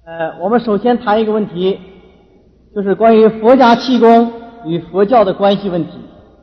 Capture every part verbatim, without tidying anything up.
呃，我们首先谈一个问题，就是关于佛家气功与佛教的关系问题。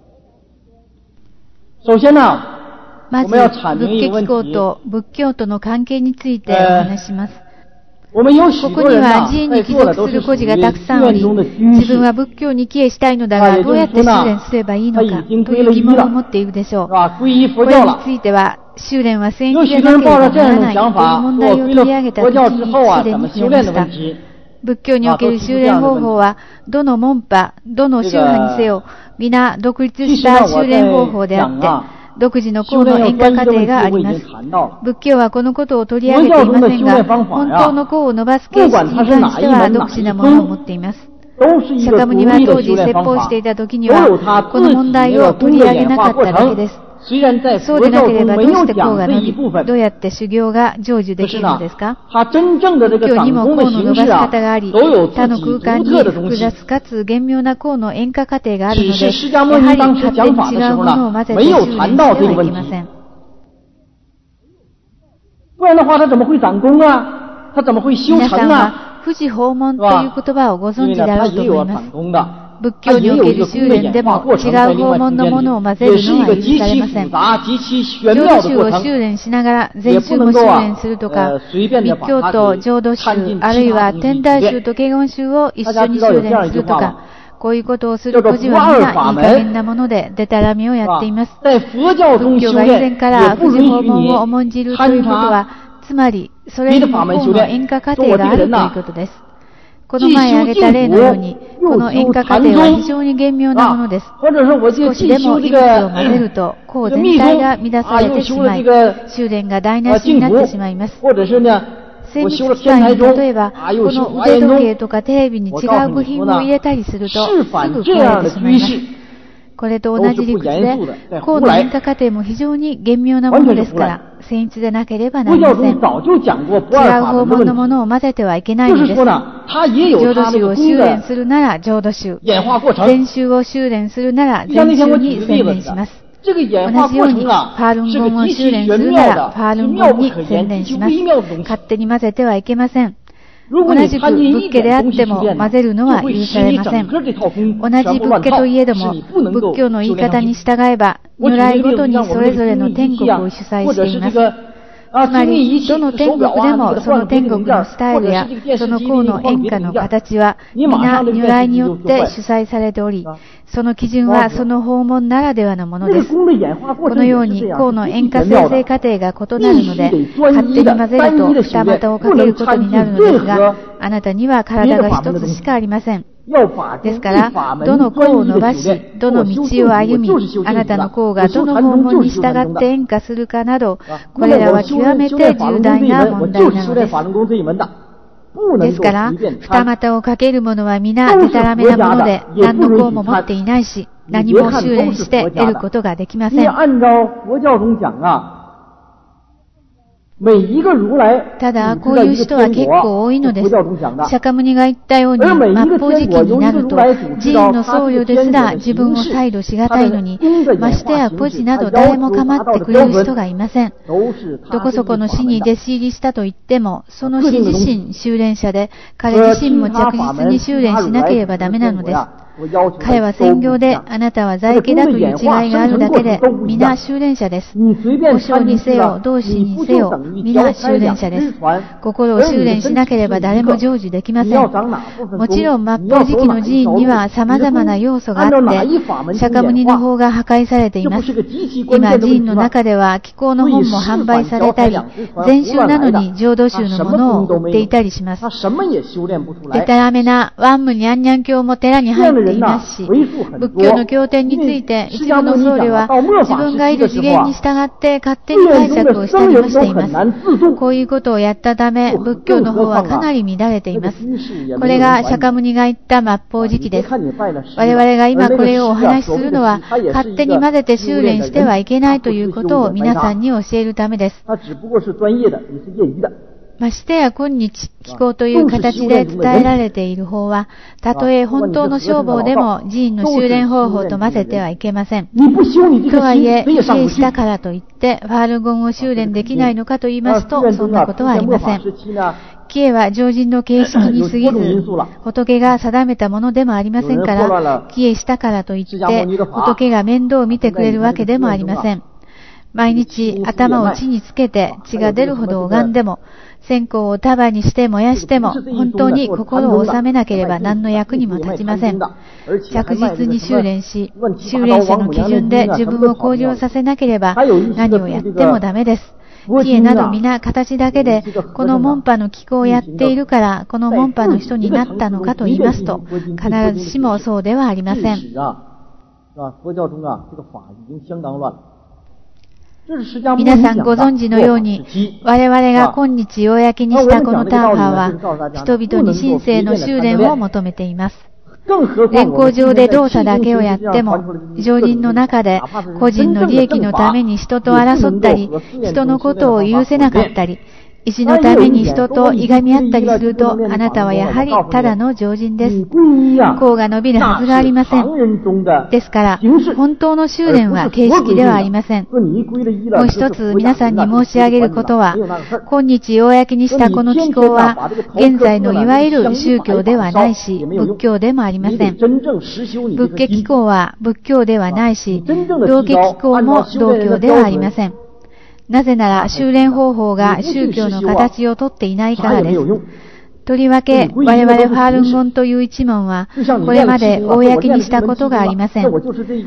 首先呢， まず、 我们要阐明一个仏问题。 教と仏教との関係についてお話します。 我们有许ここに多人呢は寺院に帰在座的属する孤児都是属于がたくさんおり、 寺院中的居自分は士， 仏教に帰依したいのだが、 あ也どうやって修練すればいいのか他已经という疑問を持っているでしょう。 是吧？皈依佛これに教了。 ついては、修練は聖有域でなけれ许多人抱ばならない着这样一种想という法， 問说归題を取り上げ了佛教た時に之后啊， すで怎么に触れました修炼的问。題。 仏教における修練方法は、どの門派、どの宗派にせよ、皆独立した修練方法であって、独自の功の演化過程があります。仏教はこのことを取り上げていませんが、本当の功を伸ばす形式に関しては独自なものを持っています。釈迦牟尼は当時説法していた時には、この問題を取り上げなかっただけです。そうでなければどうして功が伸び、どうやって修行が成就できるのですか？仏教にも功の伸ばし方があり、他の空間に複雑かつ厳妙な功の演化過程があるので、やはり勝手に違うものを混ぜて修練してはいけません。 不然的话，他怎么会长功啊？他怎么会修皆さん成啊？ は富士訪問という言葉をご存知だろうと思います。仏教における修練でも違う訪問のものを混ぜるのは許されません。浄土宗を修練しながら禅宗も修練するとか、密教と浄土宗、あるいは天台宗と華厳宗を一緒に修練するとか、こういうことをする孤児は皆いい加減なものでデタラメをやっています。仏教が以前から富士訪問を重んじるということは、つまりそれにも功の演化過程があるということです。この前挙げた例のように、この演化過程は非常に厳妙なものです。少しでも異物を混ぜると、功全体が乱されてしまい、修練が台無しになってしまいます。精密機械に例えば、この腕時計とかテレビに違う部品を入れたりすると、すぐ壊れてしまいます。これと同じ理屈で、功の演化過程も非常に厳妙なものですから、僭越でなければなりません。違う訪問のものを混ぜてはいけないのです。浄土宗を修練するなら浄土宗、禅宗を修練するなら禅宗に専念します。同じように、ファールンゴンを修練するならファールンゴンに専念します。勝手に混ぜてはいけません。同じく仏家であっても混ぜるのは許されません。同じ仏家といえども、仏教の言い方に従えば、如来ごとにそれぞれの天国を主催しています。つまり、どの天国でもその天国のスタイルやその功の演歌の形は皆如来によって主催されており、その基準はその訪問ならではのものです。このように功の演歌生成過程が異なるので、勝手に混ぜると二股をかけることになるのですが、あなたには体が一つしかありません。ですから、どの功を伸ばし、どの道を歩み、あなたの功がどの訪問に従って演歌するかなど、これらは極めて重大な問題なのです。ですから、二股をかける者は皆デタラメなもので、何の功も持っていないし、何も修練して得ることができません。ただ、こういう人は結構多いのです。釈迦牟尼が言ったように、末法時期になると、寺院の僧侶ですら自分を再度しがたいのに、ましてや孤児など誰も構ってくれる人がいません。どこそこの師に弟子入りしたと言っても、その師自身修練者で、彼自身も着実に修練しなければダメなのです。彼は専業で、あなたは在家だという違いがあるだけで、皆修練者です。和尚にせよ、道士にせよ、皆修練者です。心を修練しなければ誰も成就できません。もちろん末法時期の寺院には様々な要素があって、釈迦牟尼の法が破壊されています。今、寺院の中では気候の本も販売されたり、禅宗なのに浄土宗のものを売っていたりします。でたらめなワンムニャンニャン教も寺に入っていますし、仏教の経典について一部の僧侶は自分がいる次元に従って勝手に解釈をしたりもしています。こういうことをやったため、仏教の方はかなり乱れています。これが釈迦牟尼が言った末法時期です。我々が今これをお話しするのは、勝手に混ぜて修練してはいけないということを皆さんに教えるためです。ましてや今日、気候という形で伝えられている法は、たとえ本当の消防でも寺院の修練方法と混ぜてはいけません。とはいえ、否定したからといって、ファールゴンを修練できないのかと言いますと、そんなことはありません。 帰は常人の形式に過ぎず、仏が定めたものでもありませんから、帰依したからといって、仏が面倒を見てくれるわけでもありません。毎日頭を地につけて血が出るほど拝んでも、線香を束にして燃やしても、本当に心を収めなければ何の役にも立ちません。着実に修練し、修練者の基準で自分を向上させなければ何をやってもダメです。帰依など皆形だけで、この門派の機構をやっているから、この門派の人になったのかと言いますと、必ずしもそうではありません。皆さんご存知のように、我々が今日公にしたこのターファーは、人々に神聖の修練を求めています。連行上で動作だけをやっても、常人の中で個人の利益のために人と争ったり、人のことを許せなかったり、意地のために人といがみ合ったりすると、あなたはやはりただの常人です。功が伸びるはずがありません。ですから、本当の修練は形式ではありません。もう一つ皆さんに申し上げることは、今日公にしたこの機構は、現在のいわゆる宗教ではないし、仏教でもありません。仏家機構は仏教ではないし、道家機構も道教ではありません。なぜなら修練方法が宗教の形をとっていないからです。とりわけ我々ファールンゴンという一門はこれまで公にしたことがありません。我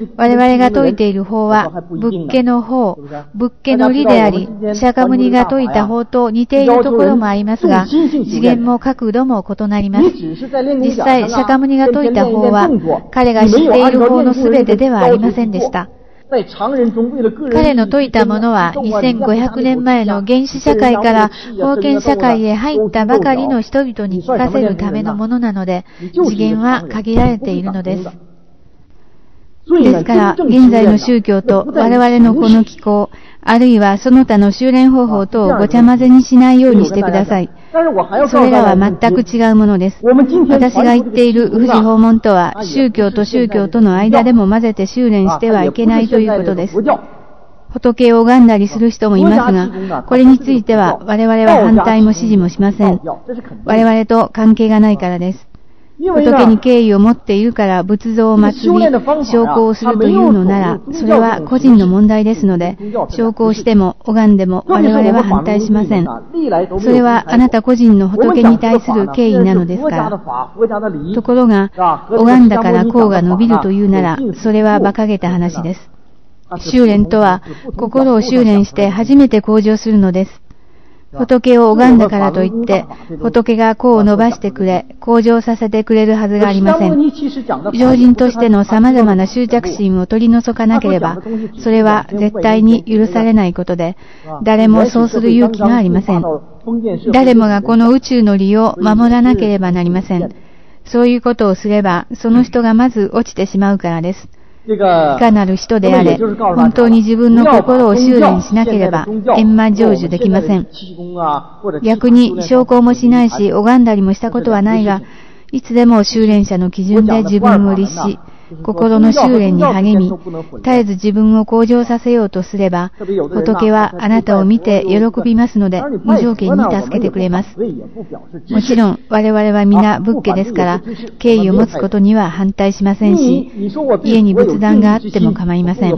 々が説いている法は仏家の法、仏家の理であり、釈迦牟尼が説いた法と似ているところもありますが、次元も角度も異なります。実際釈迦牟尼が説いた法は彼が知っている法のすべてではありませんでした。彼の説いたものはにせんごひゃくねんまえの原始社会から封建社会へ入ったばかりの人々に聞かせるためのものなので、次元は限られているのです。ですから、現在の宗教と我々のこの機構、あるいはその他の修練方法とをごちゃ混ぜにしないようにしてください。それらは全く違うものです。私が言っている富士訪問とは、宗教と宗教との間でも混ぜて修練してはいけないということです。仏を拝んだりする人もいますが、これについては我々は反対も支持もしません。我々と関係がないからです。仏に敬意を持っているから仏像を祀り、昇降をするというのなら、それは個人の問題ですので、昇降しても拝んでも我々は反対しません。それはあなた個人の仏に対する敬意なのですから。ところが、拝んだから功が伸びるというなら、それは馬鹿げた話です。修練とは、心を修練して初めて向上するのです。仏を拝んだからといって、仏が功を伸ばしてくれ、向上させてくれるはずがありません。常人としての様々な執着心を取り除かなければ、それは絶対に許されないことで、誰もそうする勇気がありません。誰もがこの宇宙の理を守らなければなりません。そういうことをすれば、その人がまず落ちてしまうからです。いかなる人であれ、本当に自分の心を修練しなければ、閻魔成就できません。逆に、昇降もしないし、拝んだりもしたことはないが、いつでも修練者の基準で自分を律し、心の修練に励み、絶えず自分を向上させようとすれば、仏はあなたを見て喜びますので、無条件に助けてくれます。もちろん、我々は皆仏家ですから、敬意を持つことには反対しませんし、家に仏壇があっても構いません。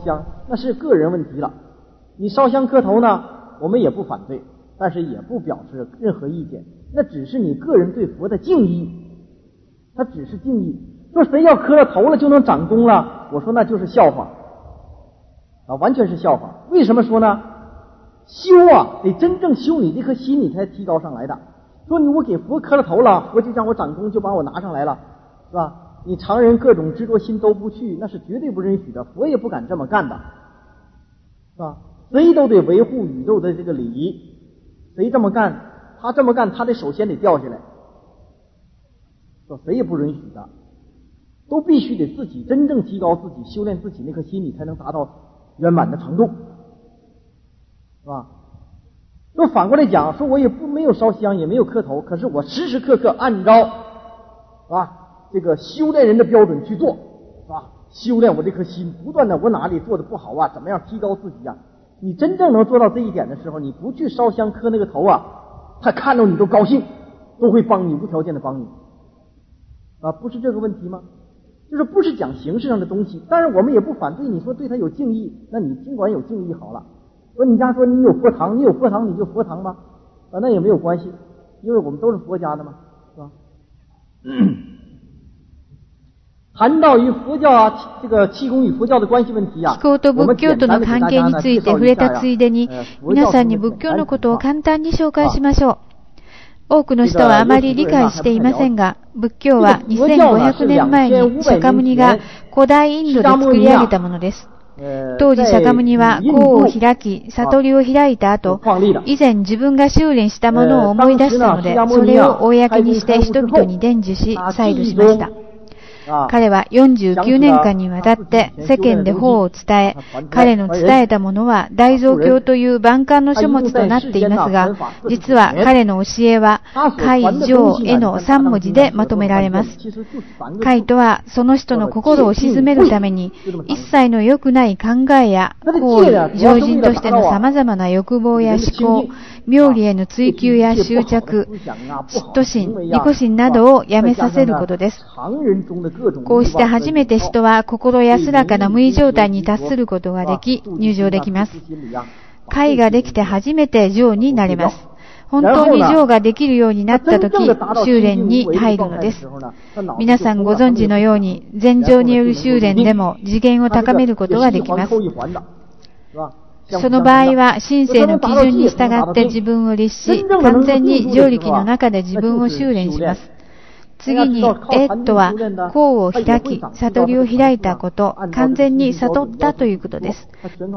你烧香磕头呢，我们也不反对，但是也不表示任何意见。那只是你个人对佛的敬意，它只是敬意。说谁要磕了头了就能长功了，我说那就是笑话啊，完全是笑话。为什么说呢？修啊，得真正修你这颗心，你才提高上来的。说你我给佛磕了头了，佛就让我长功，就把我拿上来了，是吧？你常人各种执着心都不去，那是绝对不允许的，佛也不敢这么干的，是吧？谁都得维护宇宙的这个礼仪，谁这么干，他这么干，他得首先得掉下来，说谁也不允许的。都必须得自己真正提高自己，修炼自己那颗心，你才能达到圆满的程度，是吧？那反过来讲，说我也不没有烧香，也没有磕头，可是我时时刻刻按照，是吧？这个修炼人的标准去做，是吧？修炼我这颗心，不断的我哪里做的不好啊？怎么样提高自己啊？你真正能做到这一点的时候，你不去烧香磕那个头啊， 他看到你都高兴，都会帮你，无条件的帮你啊，不是这个问题吗？就是不是讲形式上的东西，当然我们也不反对你说对他有敬意，那你尽管有敬意好了。说你家说你有佛堂，你有佛堂你就佛堂吧，啊，那也没有关系，因为我们都是佛家的嘛，是吧？談到與佛教啊，這個氣功與佛教的關係問題啊， 気候と仏教との関係について触れたついでに、皆さんに仏教のことを簡単に紹介しましょう。多くの人はあまり理解していませんが、仏教はにせんごひゃくねんまえに釈迦牟尼が古代インドで作り上げたものです。当時釈迦牟尼は功を開き、悟りを開いた後、以前自分が修練したものを思い出したので、それを公にして人々に伝授し、再度しました。彼はよんじゅうきゅうねんかんにわたって世間で法を伝え、彼の伝えたものは大蔵経という万感の書物となっていますが、実は彼の教えは解上へのさん文字でまとめられます。解とはその人の心を鎮めるために、一切の良くない考えや行為、常人としての様々な欲望や思考、妙理への追求や執着、嫉妬心、利己心などをやめさせることです。こうして初めて人は心安らかな無為状態に達することができ、入定できます。解ができて初めて定になれます。本当に定ができるようになったとき、修練に入るのです。皆さんご存知のように、禅定による修練でも次元を高めることができます。その場合は、神聖の基準に従って自分を律し、完全に常力の中で自分を修練します。次に、えとは、功を開き、悟りを開いたこと、完全に悟ったということです。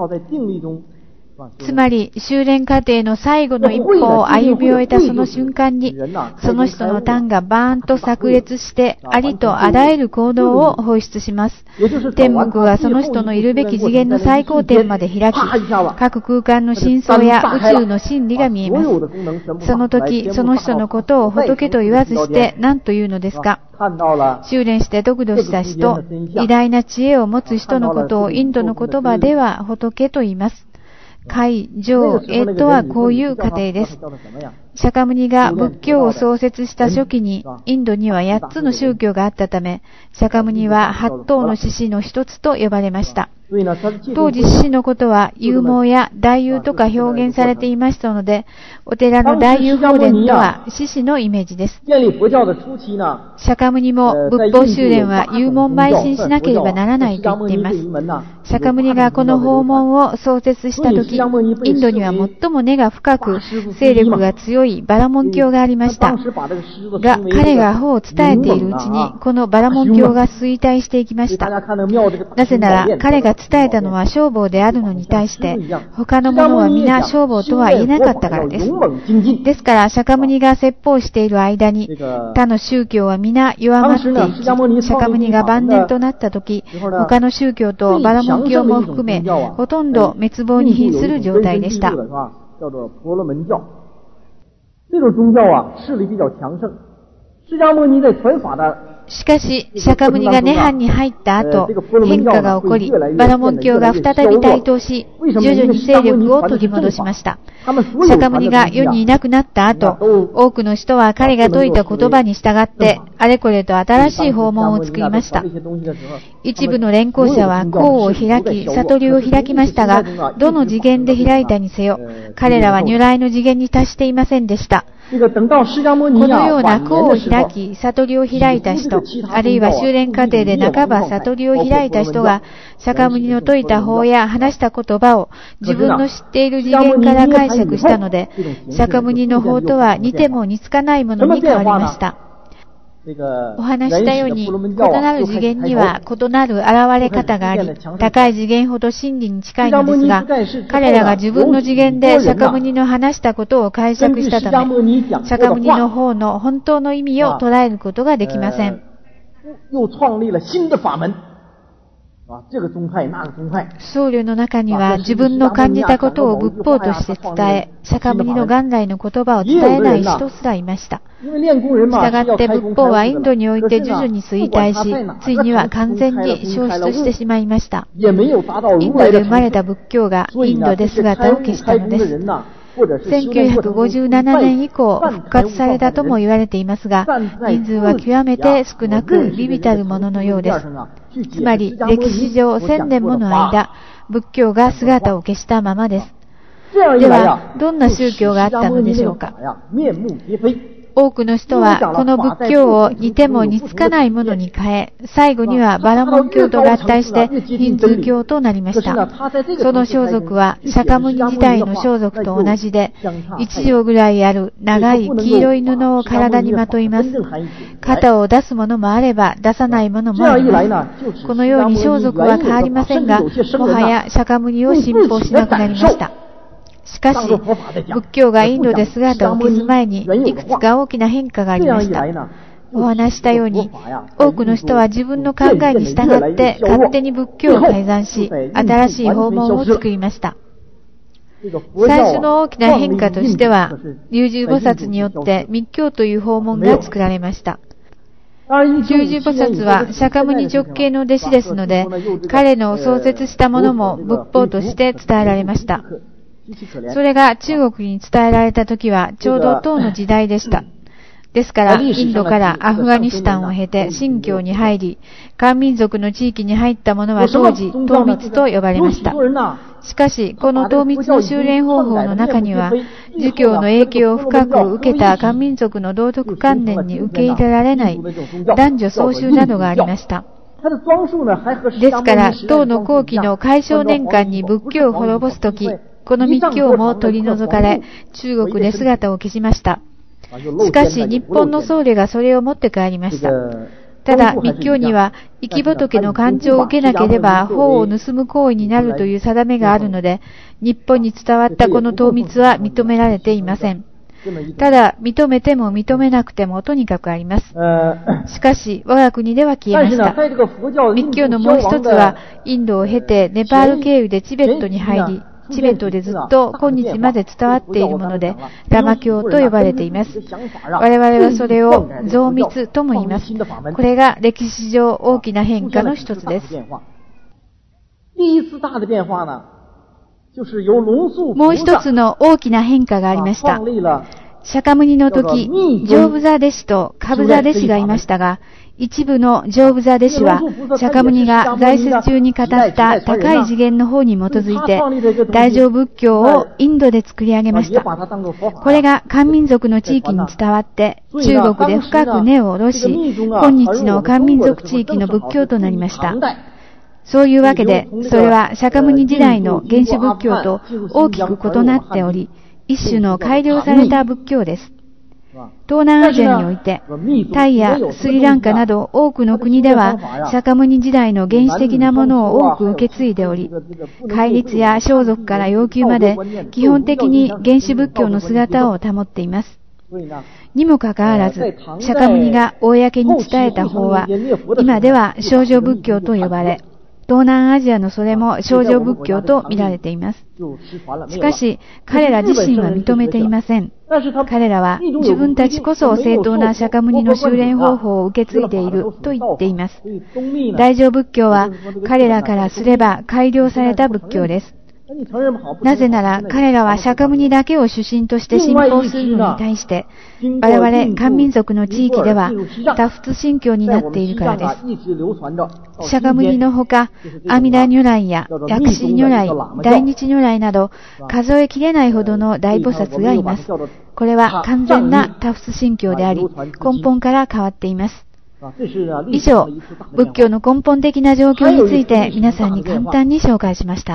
つまり、修練過程の最後の一歩を歩み終えたその瞬間に、その人の胆がバーンと炸裂して、ありとあらゆる行動を放出します。天目はその人のいるべき次元の最高点まで開き、各空間の真相や宇宙の真理が見えます。その時、その人のことを仏と言わずして何と言うのですか？修練して得度した人、偉大な知恵を持つ人のことをインドの言葉では仏と言います。解上へとはこういう過程です。釈迦牟尼が仏教を創設した初期に、インドにはやっつの宗教があったため、釈迦牟尼は八頭の獅子の一つと呼ばれました。当時獅子のことは勇猛や大勇とか表現されていましたので、お寺の大勇法殿とは獅子のイメージです。釈迦牟尼も仏法修練は勇猛邁進しなければならないと言っています。釈迦牟尼がこの法門を創設したとき、インドには最も根が深く、勢力が強いバラモン教がありました。が、彼が法を伝えているうちに、このバラモン教が衰退していきました。なぜなら、彼が伝えたのは消防であるのに対して、他の者は皆消防とは言えなかったからです。ですから、釈迦牟尼が説法している間に、他の宗教は皆弱まっていき、釈迦牟尼が晩年となったとき、他の宗教とバラモン教も含め、ほとんど滅亡に瀕する状態でした。しかし、釈迦牟尼が涅槃に入った後、変化が起こり、バラモン教が再び台頭し、徐々に勢力を取り戻しました。釈迦牟尼が世にいなくなった後、多くの人は彼が説いた言葉に従って、あれこれと新しい訪問を作りました。一部の連行者は功を開き、悟りを開きましたが、どの次元で開いたにせよ、彼らは如来の次元に達していませんでした。このような功を開き、悟りを開いた人、あるいは修練過程で半ば悟りを開いた人が、釈迦牟尼の説いた法や話した言葉を自分の知っている次元から解釈したので、釈迦牟尼の法とは似ても似つかないものに変わりました。お話したように、異なる次元には異なる現れ方があり、高い次元ほど真理に近いのですが、彼らが自分の次元で釈迦牟尼の話したことを解釈したため、釈迦牟尼の方の本当の意味を捉えることができません。僧侶の中には自分の感じたことを仏法として伝え、釈迦牟尼の元来の言葉を伝えない人すらいました。したがって仏法はインドにおいて徐々に衰退し、ついには完全に消失してしまいました。インドで生まれた仏教がインドで姿を消したのです。 せんきゅうひゃくごじゅうななねん以降復活されたとも言われていますが、人数は極めて少なく微々たるもののようです。つまり歴史上せんねんもの間、仏教が姿を消したままです。では、どんな宗教があったのでしょうか。多くの人はこの仏教を似ても似つかないものに変え、最後にはバラモン教と合体してヒンズー教となりました。その装束は釈迦牟尼時代の装束と同じで、一畳ぐらいある長い黄色い布を体にまといます。肩を出すものもあれば出さないものもあります。このように装束は変わりませんが、もはや釈迦牟尼を信奉しなくなりました。しかし、仏教がインドで姿を消す前に、いくつか大きな変化がありました。お話したように、多くの人は自分の考えに従って勝手に仏教を改ざんし、新しい訪問を作りました。最初の大きな変化としては、龍樹菩薩によって密教という訪問が作られました。龍樹菩薩は釈迦牟尼直系の弟子ですので、彼の創設したものも仏法として伝えられました。それが中国に伝えられた時はちょうど唐の時代でした。ですから、インドからアフガニスタンを経て新教に入り、漢民族の地域に入った者は当時、唐密と呼ばれました。しかし、この唐密の修練方法の中には、儒教の影響を深く受けた漢民族の道徳観念に受け入れられない男女総集などがありました。ですから、唐の後期の開正年間に仏教を滅ぼすとき、この密教も取り除かれ、中国で姿を消しました。しかし、日本の僧侶がそれを持って帰りました。ただ、密教には、生き仏の感情を受けなければ、法を盗む行為になるという定めがあるので、日本に伝わったこの唐密は認められていません。ただ、認めても認めなくてもとにかくあります。しかし、我が国では消えました。密教のもう一つは、インドを経て、ネパール経由でチベットに入り、チベットでずっと今日まで伝わっているもので、ラマ教と呼ばれています。我々はそれを増密とも言います。これが歴史上大きな変化の一つです。もう一つの大きな変化がありました。釈迦牟尼の時、上部座弟子と下部座弟子がいましたが、一部の上部座弟子は、釈迦牟尼が在世中に語った高い次元の方に基づいて、大乗仏教をインドで作り上げました。これが漢民族の地域に伝わって、中国で深く根を下ろし、今日の漢民族地域の仏教となりました。そういうわけで、それは釈迦牟尼時代の原始仏教と大きく異なっており、一種の改良された仏教です。東南アジアにおいて、タイやスリランカなど多くの国では、釈迦牟尼時代の原始的なものを多く受け継いでおり、戒律や装束から要求まで、基本的に原始仏教の姿を保っています。にもかかわらず、釈迦牟尼が公に伝えた法は、今では少女仏教と呼ばれ、東南アジアのそれも少女仏教と見られています。しかし、彼ら自身は認めていません。彼らは自分たちこそ正当な釈迦牟尼の修練方法を受け継いでいると言っています。大乗仏教は彼らからすれば改良された仏教です。なぜなら彼らは釈迦牟尼だけを主神として信奉するのに対して、我々漢民族の地域では多仏信教になっているからです。釈迦牟尼のほか、阿弥陀如来や薬師如来、大日如来など数えきれないほどの大菩薩がいます。これは完全な多仏信教であり、根本から変わっています。以上、仏教の根本的な状況について皆さんに簡単に紹介しました。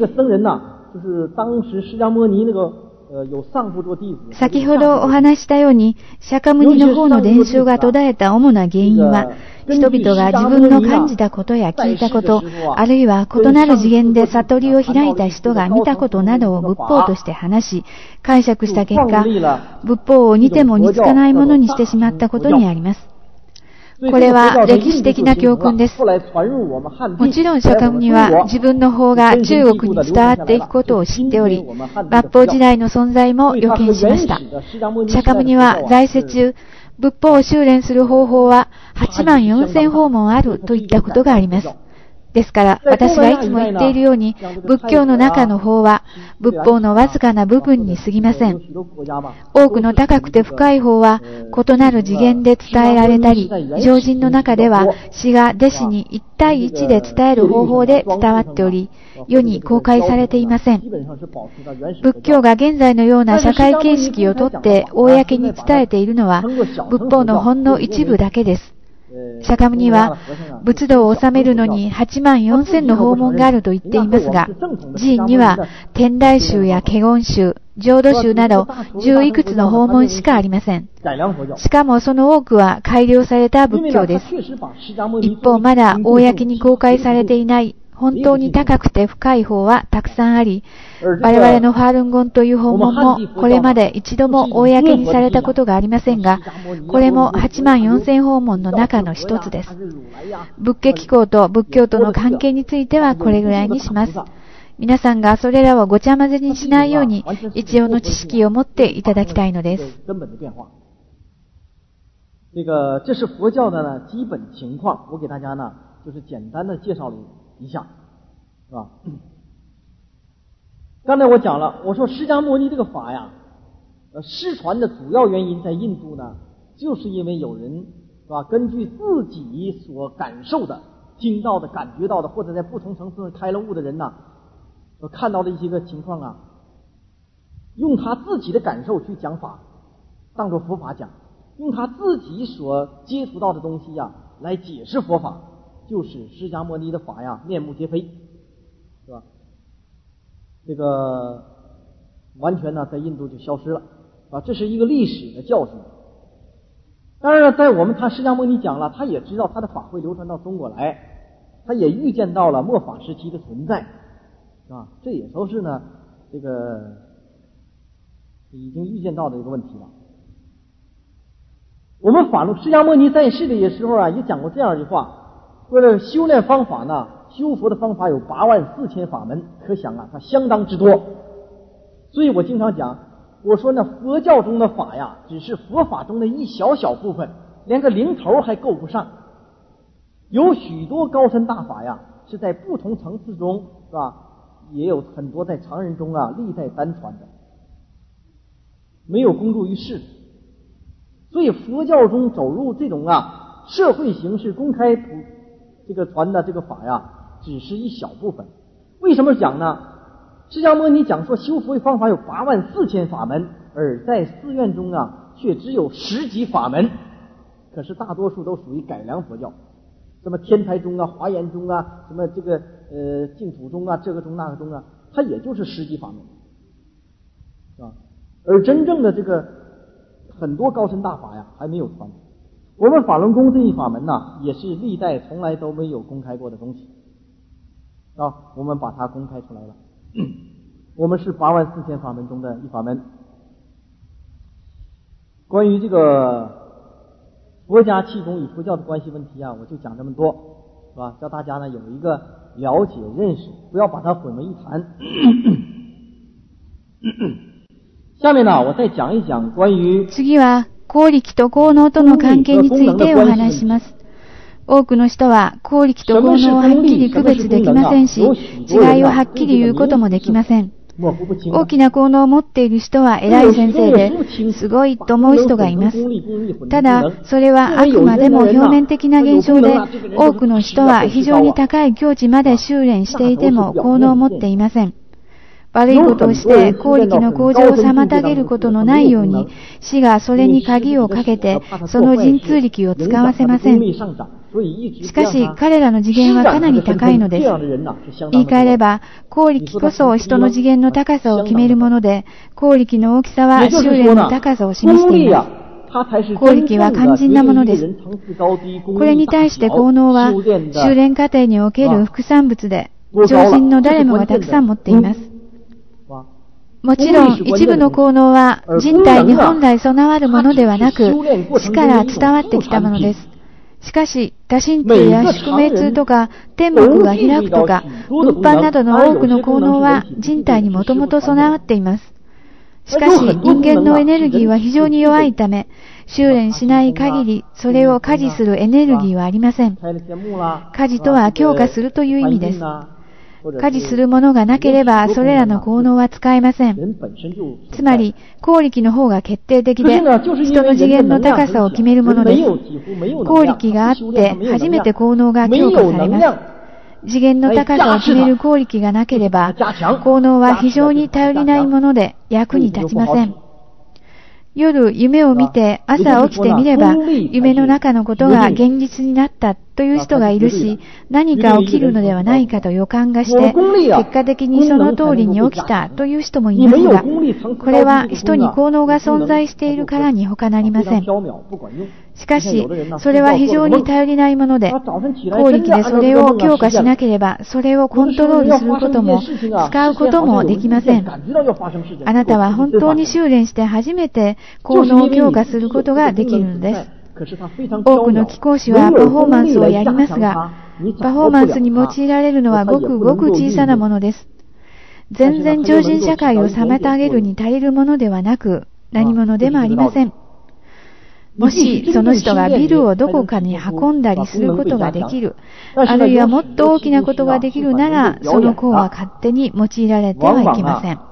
先ほどお話したように、釈迦牟尼の方の伝承が途絶えた主な原因は、人々が自分の感じたことや聞いたこと、あるいは異なる次元で悟りを開いた人が見たことなどを仏法として話し、解釈した結果、仏法を似ても似つかないものにしてしまったことにあります。これは歴史的な教訓です。もちろん釈迦牟尼は自分の法が中国に伝わっていくことを知っており、末法時代の存在も予見しました。釈迦牟尼は在世中、仏法を修練する方法ははちまんよんせんほうもんあるといったことがあります。 ですから、私がいつも言っているように、仏教の中の法は、仏法のわずかな部分に過ぎません。多くの高くて深い法は、異なる次元で伝えられたり、常人の中では、師が弟子に一対一で伝える方法で伝わっており、世に公開されていません。仏教が現在のような社会形式をとって公に伝えているのは、仏法のほんの一部だけです。釈迦牟尼は仏道を治めるのにはちまんよんせんの法門があると言っていますが、寺院には天台宗や華厳宗、浄土宗など十いくつの法門しかありません。しかもその多くは改良された仏教です。一方、まだ公に公開されていない本当に高くて深い法はたくさんあり、我々のファールンゴンという法門もこれまで一度も公にされたことがありませんが、これもはちまんよんせん法門の中の一つです。仏家機構と仏教との関係についてはこれぐらいにします。皆さんがそれらをごちゃ混ぜにしないように一応の知識を持っていただきたいのです。 这个这是佛教的呢基本情况，我给大家呢就是简单的介绍了一下，是吧？刚才我讲了，我说释迦牟尼这个法呀，呃，失传的主要原因在印度呢，就是因为有人是吧，根据自己所感受的、听到的、感觉到的，或者在不同层次上开了悟的人呐，所看到的一些个情况啊，用他自己的感受去讲法，当作佛法讲，用他自己所接触到的东西呀来解释佛法。就是释迦牟尼的法呀，面目皆非，是吧？这个完全呢，在印度就消失了，啊，这是一个历史的教训。当然了，在我们看释迦牟尼讲了，他也知道他的法会流传到中国来，他也预见到了末法时期的存在，是吧？这也都是呢，这个已经预见到的一个问题了。我们法论释迦牟尼在世的时候啊，也讲过这样一句话。为了修炼方法呢，修佛的方法有八万四千法门，可想啊，它相当之多。所以我经常讲，我说呢，佛教中的法呀，只是佛法中的一小小部分，连个零头还够不上。有许多高深大法呀，是在不同层次中，是吧？也有很多在常人中啊，历代单传的，没有公诸于世。所以佛教中走入这种啊社会形式公开普。这个传的这个法呀，只是一小部分。为什么讲呢？释迦牟尼讲说修佛方法有八万四千法门，而在寺院中啊，却只有十几法门。可是大多数都属于改良佛教，什么天台宗啊、华严宗啊、什么这个呃净土宗啊、这个宗那个宗啊，它也就是十几法门，是吧？而真正的这个很多高深大法呀，还没有传。我们法轮功这一法门呢，也是历代从来都没有公开过的东西啊，我们把它公开出来了。我们是八万四千法门中的一法门。关于这个佛家气功与佛教的关系问题啊，我就讲这么多，是吧？叫大家呢有一个了解认识，不要把它混为一谈。下面呢，我再讲一讲关于次は効力と効能との関係についてお話します。多くの人は効力と効能をはっきり区別できませんし、違いをはっきり言うこともできません。大きな効能を持っている人は偉い先生で、すごいと思う人がいます。ただ、それはあくまでも表面的な現象で、多くの人は非常に高い境地まで修練していても効能を持っていません。悪いことをして効力の向上を妨げることのないように、師がそれに鍵をかけて、その神通力を使わせません。しかし、彼らの次元はかなり高いのです。言い換えれば、効力こそ人の次元の高さを決めるもので、効力の大きさは修練の高さを示しています。効力は肝心なものです。これに対して効能は、修練過程における副産物で、常人の誰もがたくさん持っています。もちろん一部の効能は人体に本来備わるものではなく、死から伝わってきたものです。しかし、多神通や宿命通とか、天目が開くとか、物販などの多くの効能は人体にもともと備わっています。しかし、人間のエネルギーは非常に弱いため、 修練しない限り、それを加持するエネルギーはありません。加持とは強化するという意味です。加持するものがなければ、それらの効能は使えません。つまり、効力の方が決定的で、人の次元の高さを決めるものです。効力があって、初めて効能が強化されます。次元の高さを決める効力がなければ、効能は非常に頼りないもので役に立ちません。夜夢を見て朝起きてみれば、夢の中のことが現実になったという人がいるし、何か起きるのではないかと予感がして、結果的にその通りに起きたという人もいますが、これは人に効能が存在しているからに他なりません。しかし、それは非常に頼りないもので、効力でそれを強化しなければ、それをコントロールすることも、使うこともできません。あなたは本当に修練して初めて効能を強化することができるのです。多くの貴公子はパフォーマンスをやりますが、パフォーマンスに用いられるのはごくごく小さなものです。全然超人社会を妨げるに足りるものではなく、何者でもありません。もしその人がビルをどこかに運んだりすることができる、あるいはもっと大きなことができるなら、その功は勝手に用いられてはいけません。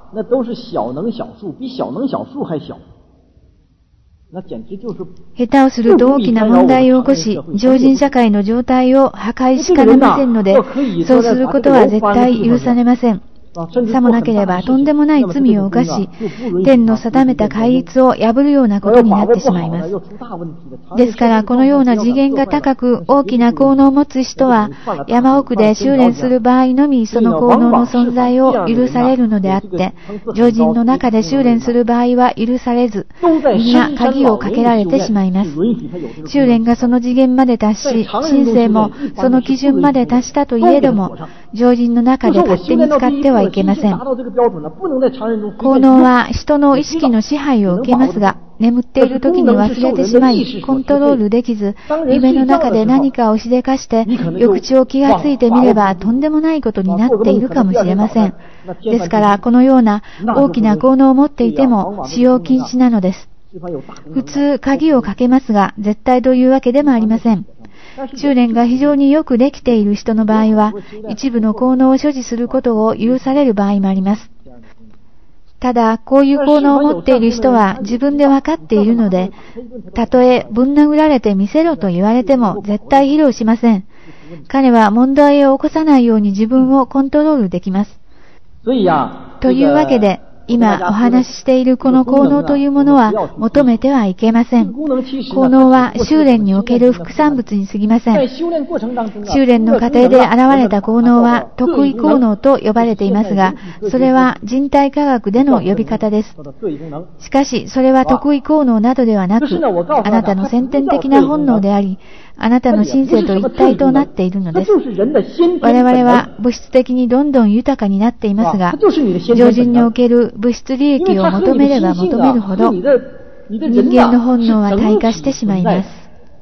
下手をすると大きな問題を起こし、常人社会の状態を破壊しかねませんので、そうすることは絶対許されません。さもなければとんでもない罪を犯し、天の定めた戒律を破るようなことになってしまいます。ですから、このような次元が高く大きな効能を持つ人は、山奥で修練する場合のみその効能の存在を許されるのであって、常人の中で修練する場合は許されず、みんな鍵をかけられてしまいます。修練がその次元まで達し、神聖もその基準まで達したといえども、常人の中で勝手に使ってはいけません。効能は人の意識の支配を受けますが、眠っている時に忘れてしまい、コントロールできず、夢の中で何かをしでかして、翌朝気がついてみれば、とんでもないことになっているかもしれません。ですから、このような大きな効能を持っていても、使用禁止なのです。普通、鍵をかけますが、絶対というわけでもありません。修練が非常によくできている人の場合は、一部の効能を所持することを許される場合もあります。ただ、こういう効能を持っている人は自分で分かっているので、たとえぶん殴られてみせろと言われても絶対披露しません。彼は問題を起こさないように自分をコントロールできます。というわけで、今お話ししているこの効能というものは求めてはいけません。効能は修練における副産物に過ぎません。修練の過程で現れた効能は特異効能と呼ばれていますが、それは人体科学での呼び方です。しかし、それは特異効能などではなく、あなたの先天的な本能であり、あなたの神性と一体となっているのです。我々は物質的にどんどん豊かになっていますが、常人における物質利益を求めれば求めるほど、人間の本能は退化してしまいます。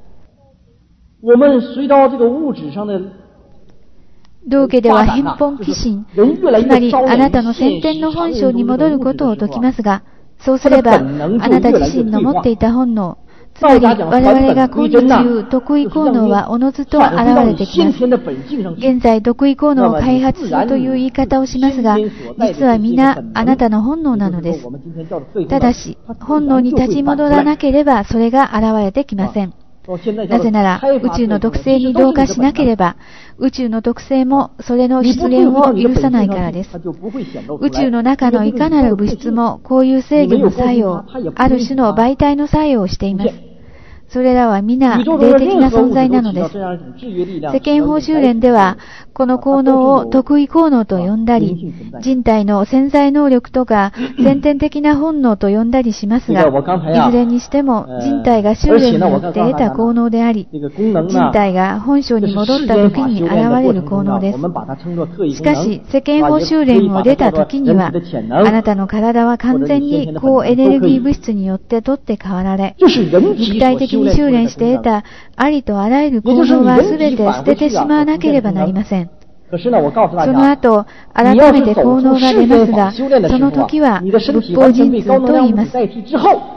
道家では返本寄進、つまりあなたの先天の本性に戻ることを説きますが、そうすればあなた自身の持っていた本能、つまり我々が今日言う得意効能はおのずと現れてきます。現在得意効能を開発するという言い方をしますが、実は皆あなたの本能なのです。ただし、本能に立ち戻らなければそれが現れてきません。なぜなら、宇宙の特性に同化しなければ、宇宙の特性もそれの出現を許さないからです。宇宙の中のいかなる物質もこういう制御の作用、ある種の媒体の作用をしています。それらは皆霊的な存在なのです。世間法修練では、この効能を特異効能と呼んだり、人体の潜在能力とか先天的な本能と呼んだりしますが、いずれにしても人体が修練によって得た効能であり、人体が本性に戻った時に現れる効能です。しかし、世間法修練を出た時には、あなたの体は完全に高エネルギー物質によって取って代わられ、肉体的に修練して得たありとあらゆる効能はすべて捨ててしまわなければなりません。その後、改めて効能が出ますが、その時は仏法神通と言います。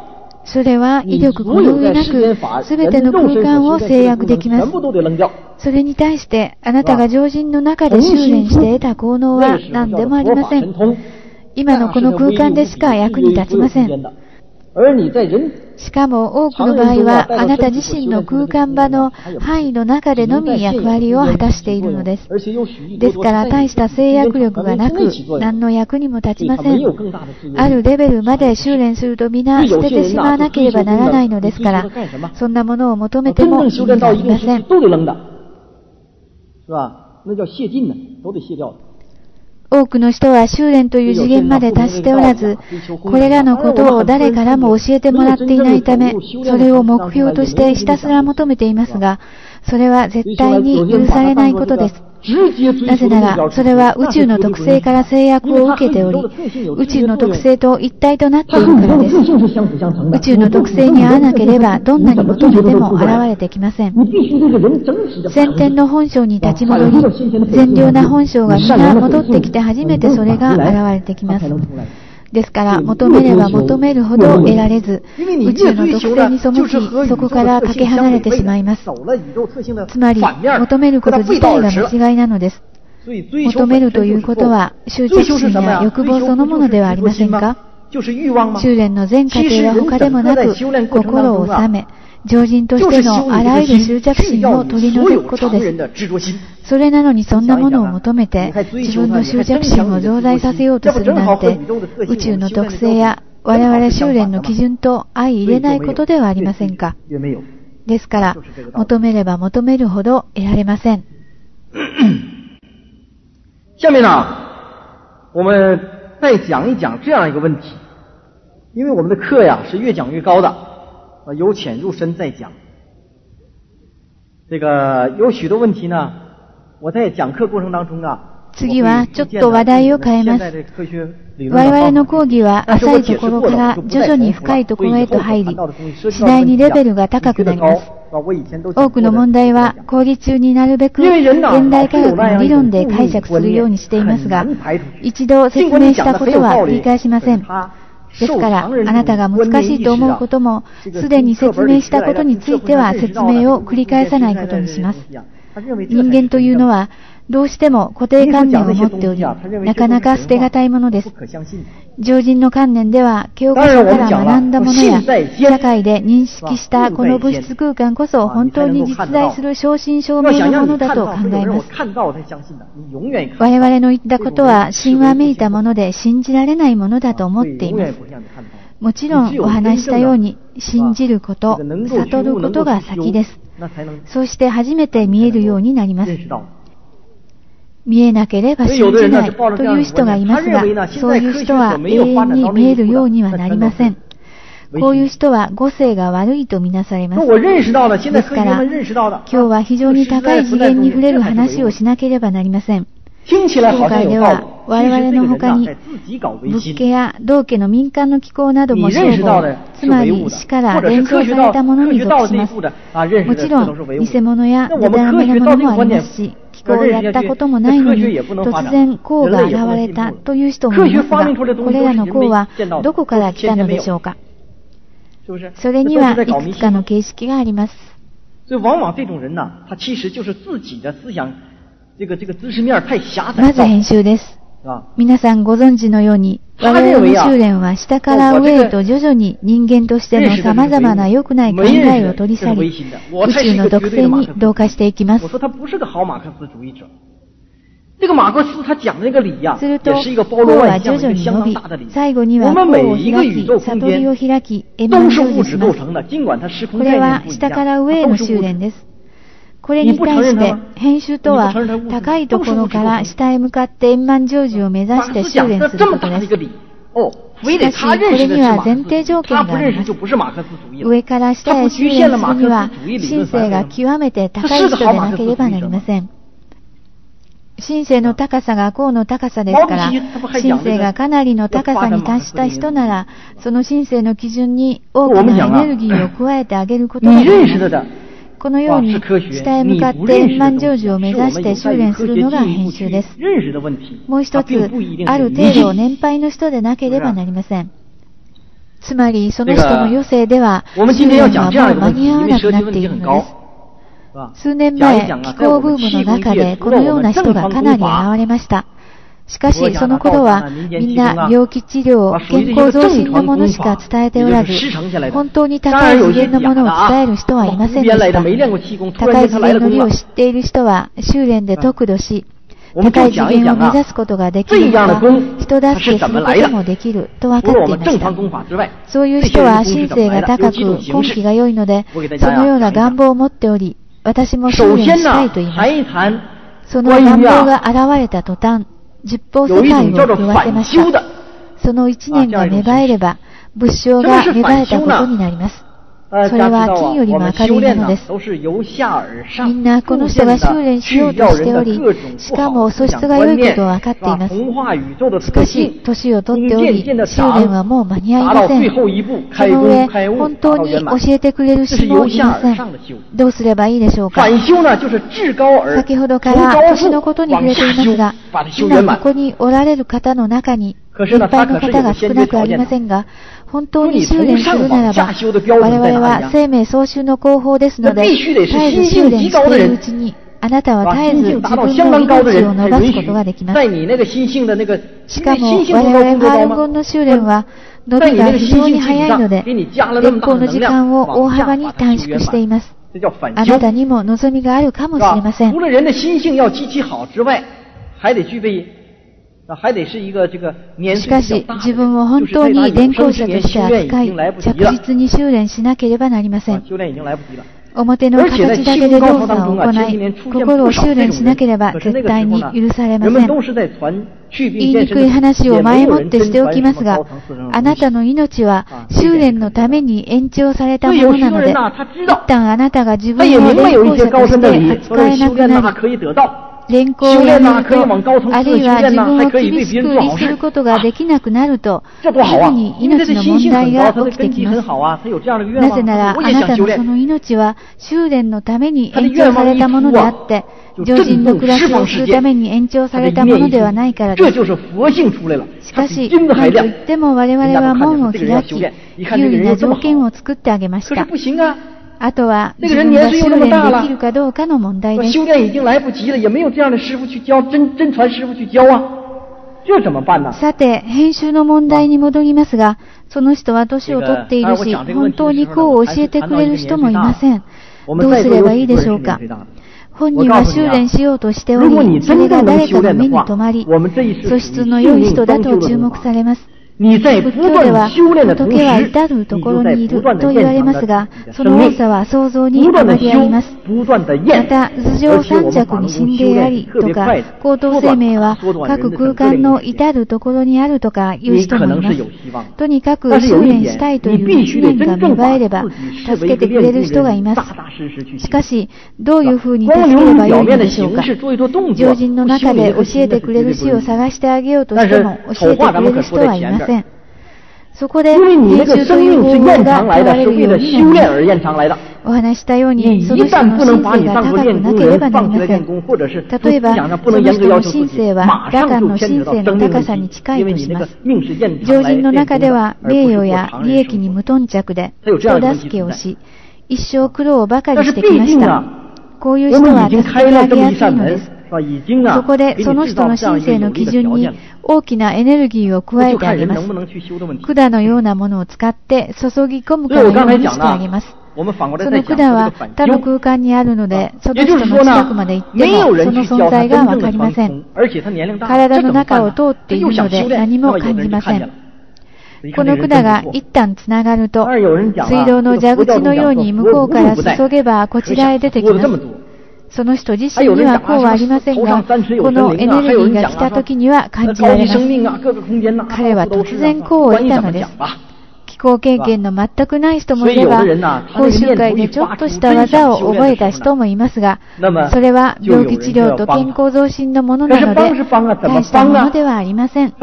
それは威力この上なく、すべての空間を制約できます。それに対して、あなたが常人の中で修練して得た効能は何でもありません。今のこの空間でしか役に立ちません。しかも多くの場合は、あなた自身の空間場の範囲の中でのみ役割を果たしているのです。ですから、大した制約力がなく、何の役にも立ちません。あるレベルまで修練すると皆捨ててしまわなければならないのですから、そんなものを求めても意味がありません。多くの人は修練という次元まで達しておらず、これらのことを誰からも教えてもらっていないため、それを目標としてひたすら求めていますが、それは絶対に許されないことです。なぜなら、それは宇宙の特性から制約を受けており、宇宙の特性と一体となっているからです。宇宙の特性に合わなければ、どんなに求めても現れてきません。先天の本性に立ち戻り、善良な本性が皆戻ってきて初めてそれが現れてきます。ですから、求めれば求めるほど得られず、宇宙の特性に背き、そこからかけ離れてしまいます。つまり、求めること自体が間違いなのです。求めるということは、執着心や欲望そのものではありませんか？修練の全過程は他でもなく、心を収め、常人としてのあらゆる執着心を取り除くことです。それなのにそんなものを求めて、自分の執着心を増大させようとするなんて、宇宙の特性や我々修練の基準と相入れないことではありませんか。ですから、求めれば求めるほど得られません。 下面呢，我们再讲一讲这样一个问题，因为我们的课呀是越讲越高的。由浅入深再讲，这个有许多问题呢，我在讲課過程当中啊。 次はちょっと話題を変えます。我々の講義は浅いところから徐々に深いところへと入り、次第にレベルが高くなります。多くの問題は講義中になるべく現代科学の理論で解釈するようにしていますが、一度説明したことは繰り返しません。ですから、あなたが難しいと思うことも、すでに説明したことについては説明を繰り返さないことにします。人間というのは、どうしても固定観念を持っており、なかなか捨てがたいものです。常人の観念では、教科書から学んだものや、社会で認識したこの物質空間こそ本当に実在する正真正銘のものだと考えます。我々の言ったことは神話めいたもので信じられないものだと思っています。もちろんお話したように、信じること、悟ることが先です。そして初めて見えるようになります。見えなければ信じないという人がいますが、そういう人は永遠に見えるようにはなりません。こういう人は語性が悪いとみなされます。ですから、今日は非常に高い次元に触れる話をしなければなりません。今回では我々の他に仏家や道家の民間の機構なども商法、つまり死から連想されたものに属します。もちろん偽物やデタラメなものもありますし、機構をやったこともないのに突然功が現れたという人もいますが、これらの功はどこから来たのでしょうか。それにはいくつかの形式があります。まず編集です。皆さんご存知のように、我々の修練は下から上へと徐々に人間としての様々な良くない考えを取り去り、宇宙の特性に同化していきます。すると、功は徐々に伸び、最後には功を開き、悟りを開き、円満成就します。これは下から上への修練です。これに対して、編集とは高いところから下へ向かって円満成就を目指して修練することです。しかし、これには前提条件があります。上から下へ修練するには、心性が極めて高い人でなければなりません。心性の高さが功の高さですから、心性がかなりの高さに達した人なら、その心性の基準に大きなエネルギーを加えてあげることができます。このように、下へ向かって円満成就を目指して修練するのが編集です。もう一つ、ある程度年配の人でなければなりません。 つまりその人の余生では修練はもう間に合わなくなっているのです。数年前、気候ブームの中でこのような人がかなり現れました。しかし、その頃はみんな病気治療、健康増進のものしか伝えておらず、本当に高い次元のものを伝える人はいませんでした。高い次元の理を知っている人は修練で得度し、高い次元を目指すことができるほか、人助けすることもできると分かっていました。そういう人は神性が高く根気が良いので、そのような願望を持っており、私も修練したいと言います。その願望が現れた途端、十方世界を言わせました。その一年が芽生えれば、仏性が芽生えたことになります。それは金よりも明るいものです。みんなこの人が修練しようとしており、しかも素質が良いことを分かっています。しかし、年を取っており、修練はもう間に合いません。その上、本当に教えてくれる人もいません。どうすればいいでしょうか。先ほどから年のことに触れていますが、今ここにおられる方の中に、年配の方が少なくありませんが、本当に修練するならば、我々は生命創修の後方ですので、絶えず修練しているうちに、あなたは絶えず自分の命を伸ばすことができます。しかも、我々ファールゴンの修練は、伸びが非常に早いので、練行の時間を大幅に短縮しています。あなたにも望みがあるかもしれません。しかし、自分を本当に練行者として扱い、着実に修練しなければなりません。表の形だけで動作を行い、心を修練しなければ絶対に許されません。言いにくい話を前もってしておきますが、あなたの命は修練のために延長されたものなので、一旦あなたが自分を練行者として扱えなくなり、練行をやめると、あるいは自分を厳しく律することができなくなると、すぐに命の問題が起きてきます。なぜなら、あなたのその命は修練のために延長されたものであって、常人の暮らしをするために延長されたものではないからです。しかし、何と言っても我々は門を開き、有利な条件を作ってあげました。あとは自分が修練できるかどうかの問題です。さて、編集の問題に戻りますが、その人は年を取っているし、本当にこう教えてくれる人もいません。どうすればいいでしょうか。本人は修練しようとしており、それが誰かの目に留まり、素質の良い人だと注目されます。仏教では、仏は至るところにいると言われますが、その多さは想像にあまりあります。また、頭上三尺に神霊ありとか、高等生命は各空間の至るところにあるとかいう人もいます。とにかく修練したいという意念が芽生えれば、助けてくれる人がいます。しかし、どういうふうに助ければよいのでしょうか。常人の中で教えてくれる師を探してあげようとしても、教えてくれる人はいません。そこで、編集という方法が問われるようになります。お話したように、その人の神性が高くなければなりません。例えば、その人の神性は、羅漢の神性の高さに近いとします。常人の中では、名誉や利益に無頓着で、人助けをし、一生苦労ばかりしてきました。こういう人は助けてあげやすいのです。そこで、その人の神性の基準に大きなエネルギーを加えてあげます。管のようなものを使って注ぎ込むかのようにしてあげます。その管は他の空間にあるので、その人の近くまで行ってもその存在がわかりません。体の中を通っているので何も感じません。この管が一旦つながると、水道の蛇口のように向こうから注げばこちらへ出てきます。その人自身にはこうはありませんが、このエネルギーが来た時には感じられます。彼は突然こう言ったのです。気候経験の全くない人もいれば、講習会でちょっとした技を覚えた人もいますが、それは病気治療と健康増進のものなので、大したものではありません。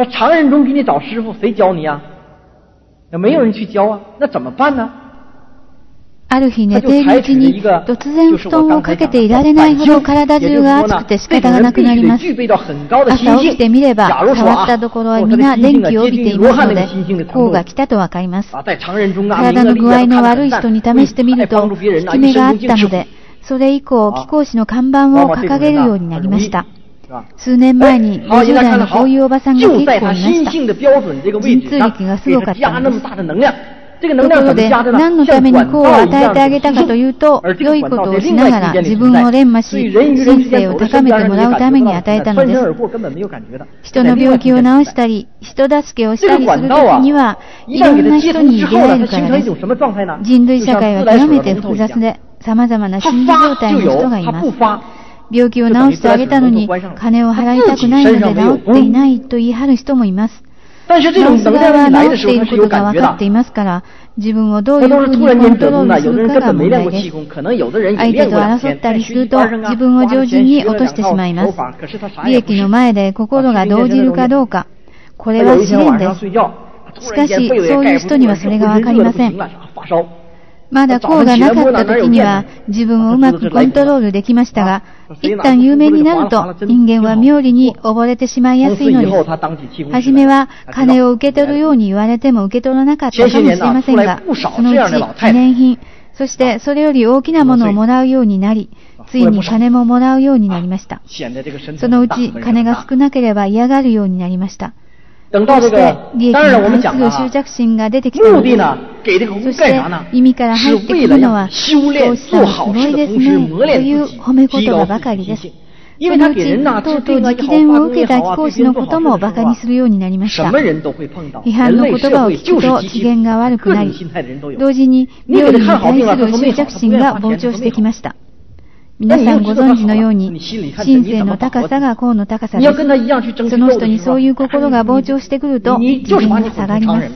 ある日寝ているうちに突然布団をかけていられないほど体中が熱くて仕方がなくなります。朝起きてみれば触ったところは皆電気を帯びていますので、こうが来たとわかります。体の具合の悪い人に試してみると効き目があったので、それ以降気功師の看板を掲げるようになりました。数年前にごじゅう代のこういうおばさんが結構いました。神通力がすごかったのです。ところで、何のために功を与えてあげたかというと、良いことをしながら自分を錬磨し、人生を高めてもらうために与えたのです。人の病気を治したり、人助けをしたりするときには、いろんな人に出会えるからです。人類社会は極めて複雑で、様々な心理状態の人がいます。病気を治してあげたのに、金を払いたくないので治っていないと言い張る人もいます。治す側は治っていることが分かっていますから、自分をどういうふうにコントロールするかが問題です。相手と争ったりすると、自分を常人に落としてしまいます。利益の前で心が動じるかどうか、これは試練です。しかし、そういう人にはそれが分かりません。まだ功がなかった時には自分をうまくコントロールできましたが、一旦有名になると人間は妙利に溺れてしまいやすいのです。はじめは金を受け取るように言われても受け取らなかったかもしれませんが、そのうち記念品、そしてそれより大きなものをもらうようになり、ついに金ももらうようになりました。そのうち金が少なければ嫌がるようになりました。そして利益に対する執着心が出てきたのです。そして耳から入ってくるのは、講師さんすごいですねという褒め言葉ばかりです。そのうち、とうとう直伝を受けた貴公子のことも馬鹿にするようになりました。批判の言葉を聞くと機嫌が悪くなり、同時に料理に対する執着心が膨張してきました。皆さんご存知のように、心性の高さが功の高さです。その人にそういう心が膨張してくると、自分が下がります。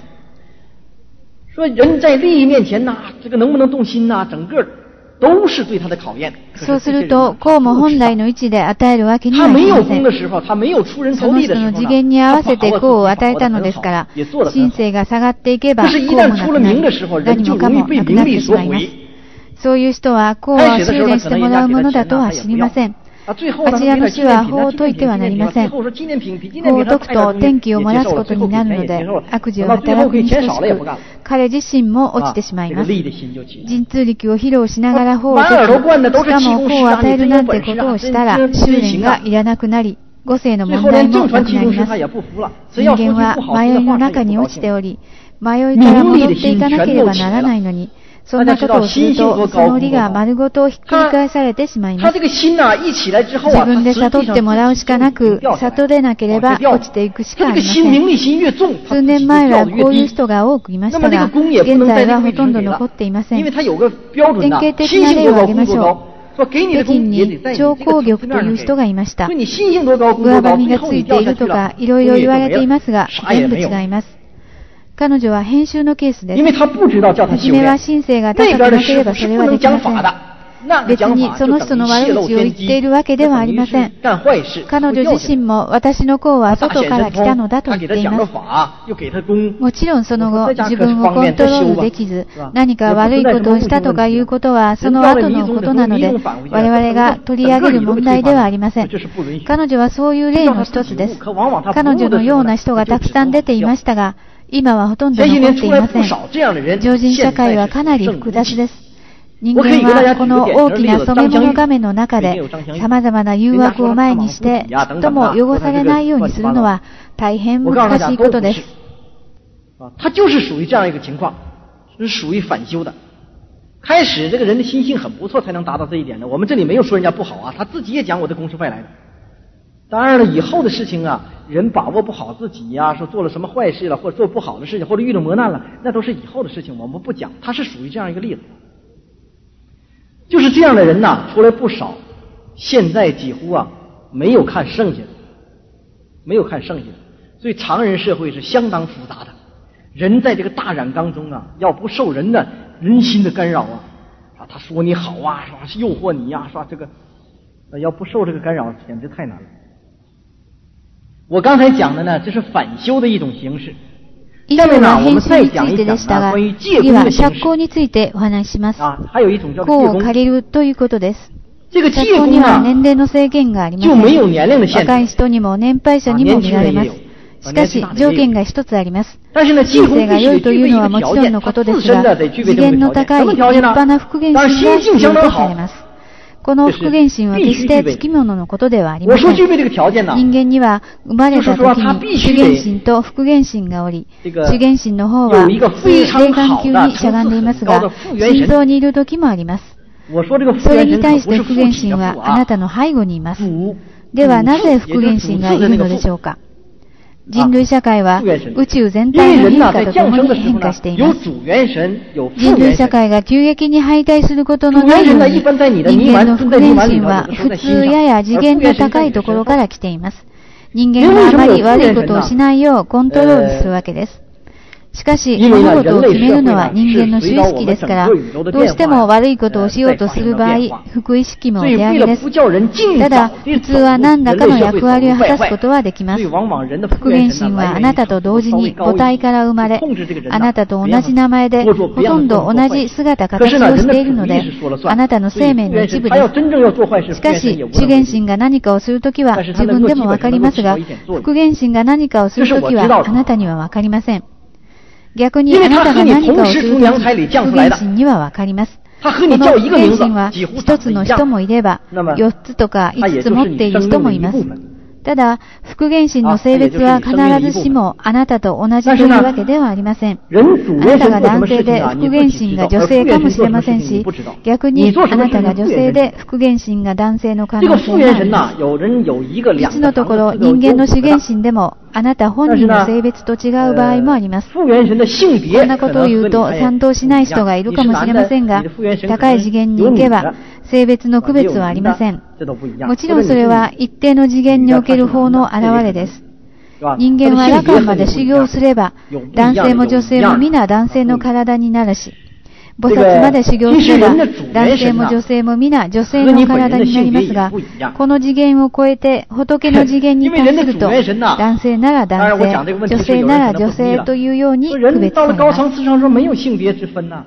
そうすると、功も本来の位置で与えるわけにはいきません。その人の次元に合わせて功を与えたのですから、心性が下がっていけば、功もなくなり、何もかもなくなってしまいます。そういう人は功を修練してもらうものだとは知りません。あちらの死は法を解いてはなりません。法を解くと天気を漏らすことになるので、悪事を働くに等しく、彼自身も落ちてしまいます。神通力を披露しながら法を解く、しかも功を与えるなんてことをしたら、修練がいらなくなり、五世の問題もなくなります。人間は迷いの中に落ちており、迷いから戻っていかなければならないのに、そんなことをすると、その理が丸ごとひっくり返されてしまいます。自分で悟ってもらうしかなく、悟れなければ落ちていくしかありません。数年前はこういう人が多くいましたが、現在はほとんど残っていません。典型的な例を挙げましょう。北京に張光玉という人がいました。上髪がついているとか、いろいろ言われていますが、全部違います。彼女は編集のケースです。はじめは心性が高くなければそれはできません。別にその人の悪口を言っているわけではありません。彼女自身も私の功は外から来たのだと言っています。もちろんその後自分をコントロールできず、何か悪いことをしたとかいうことはその後のことなので、我々が取り上げる問題ではありません。彼女はそういう例の一つです。彼女のような人がたくさん出ていましたが、今はほとんど残っていません。常人社会はかなり複雑です。人間はこの大きな染め物画面の中で様々な誘惑を前にしてちっとも汚されないようにするのは大変難しいことです。 他就是属于这样一个情况，是属于反修的。开始这个人的心性很不错，才能达到这一点的。我们这里没有说人家不好啊，他自己也讲我的公是外来的。当然了，以后的事情啊，人把握不好自己呀、啊，说做了什么坏事了，或者做不好的事情，或者遇到磨难了，那都是以后的事情，我们不讲。他是属于这样一个例子，就是这样的人呐，出来不少。现在几乎啊，没有看剩下的，没有看剩下的，所以常人社会是相当复杂的。人在这个大染缸中啊，要不受人的人心的干扰啊，啊，他说你好啊，是吧？诱惑你呀、啊，是吧？这个，要不受这个干扰，简直太难了。我刚才讲的呢，这是反修的一种形式。 以上は編集についてでしたが、次は釈光についてお話しします。功を借りるということです。釈光には年齢の制限がありません。若い人にも年配者にも見られます。しかし、条件が一つあります。人生が良いというのはもちろんのことですが、次元の高い立派な復元心が必要とされます。この復元心は決してつきもののことではありません。人間には生まれた時に主元心と復元心がおり、主元心の方は普通霊感球にしゃがんでいますが、心臓にいる時もあります。それに対して復元心はあなたの背後にいます。ではなぜ復元心がいるのでしょうか。人類社会は宇宙全体の変化とともに変化しています。人類社会が急激に敗退することのないように、人間の復元心は普通やや次元の高いところから来ています。人間があまり悪いことをしないようコントロールするわけです。しかし、物事を決めるのは人間の主意識ですから、どうしても悪いことをしようとする場合、副意識もお手上げです。ただ、普通は何らかの役割を果たすことはできます。復元心はあなたと同時に母体から生まれ、あなたと同じ名前で、ほとんど同じ姿形をしているので、あなたの生命の一部です。しかし、主元心が何かをするときは自分でもわかりますが、復元心が何かをするときはあなたにはわかりません。逆にあなたが何かをするとき、復元心にはわかります。この復元心は一つの人もいれば、四つとか五つ持っている人もいます。ただ、復元心の性別は必ずしもあなたと同じというわけではありません。あなたが男性で復元心が女性かもしれませんし、逆にあなたが女性で復元心が男性の可能性があります。実のところ、人間の主元心でもあなた本人の性別と違う場合もあります。こんなことを言うと賛同しない人がいるかもしれませんが、高い次元に行けば性別の区別はありません。もちろんそれは一定の次元における法の現れです。人間は羅漢まで修行すれば、男性も女性も皆男性の体になるし、菩薩まで修行すれば、男性も女性も皆女性の体になりますが、この次元を超えて仏の次元に達すると、男性なら男性、女性なら女性というように区別されます。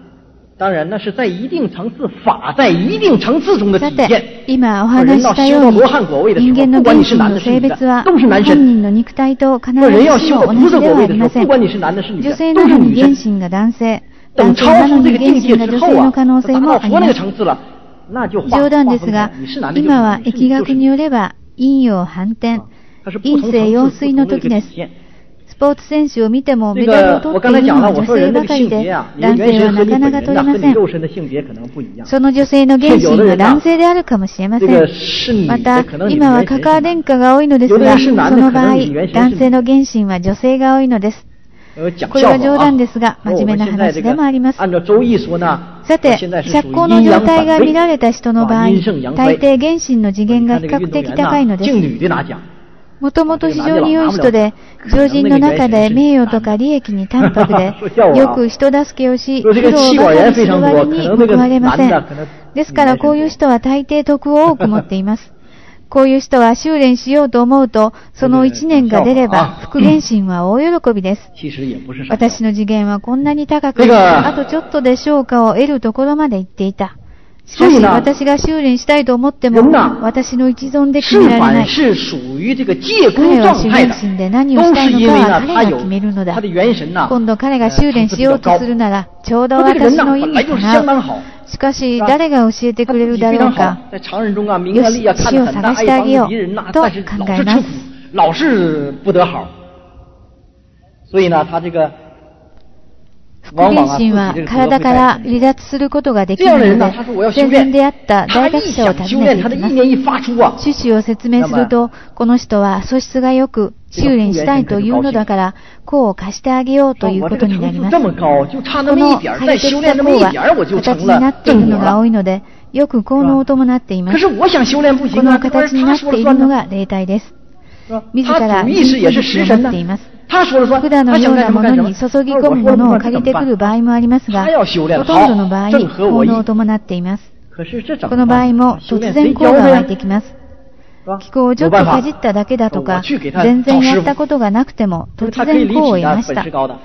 当然那是在一定层次法在一定层次中的体现。今お話ししたように、人間の元心の性別は本人の肉体と必ずしも同じではありません。女性なのに元心が男性、男性なのに元心が女性の可能性もあります。冗談ですが、今は疫学によれば陰陽反転、陰性陽水の時です。スポーツ選手を見てもメダルを取っているのは女性ばかりで、男性はなかなか取れません。その女性の原神が男性であるかもしれません。また、今はカカア殿下が多いのですが、その場合、男性の原神は女性が多いのです。これは冗談ですが、真面目な話でもあります。さて、釈光の状態が見られた人の場合、大抵原神の次元が比較的高いのです。もともと非常に良い人で、常人の中で名誉とか利益に淡白で、よく人助けをし、苦労ばかりする割に報われません。ですからこういう人は大抵徳を多く持っています。こういう人は修練しようと思うと、その一年が出れば、復元心は大喜びです。私の次元はこんなに高く、あとちょっとで昇華を得るところまで行っていた。しかし、私が修練したいと思っても、私の一存で決められない。彼は修練心で何をしたいのかは彼が決めるのだ。今度彼が修練しようとするなら、ちょうど私の意にかなう。しかし、誰が教えてくれるだろうか。よし、死を探してあげよう、と考えます。復元心は体から離脱することができないので、生前であった大学者を訪ねていきます。趣旨を説明すると、この人は素質が良く、修練したいというのだから、功を貸してあげようということになります。この快適な功は形になっているのが多いので、よく効能を伴っています。この形になっているのが霊体です。自ら意識を持っています。普段のようなものに注ぎ込むものを借りてくる場合もありますが、ほとんどの場合、効能を伴っています。この場合も突然効が湧いてきます。気候をちょっとかじっただけだとか、全然やったことがなくても突然効を得ました。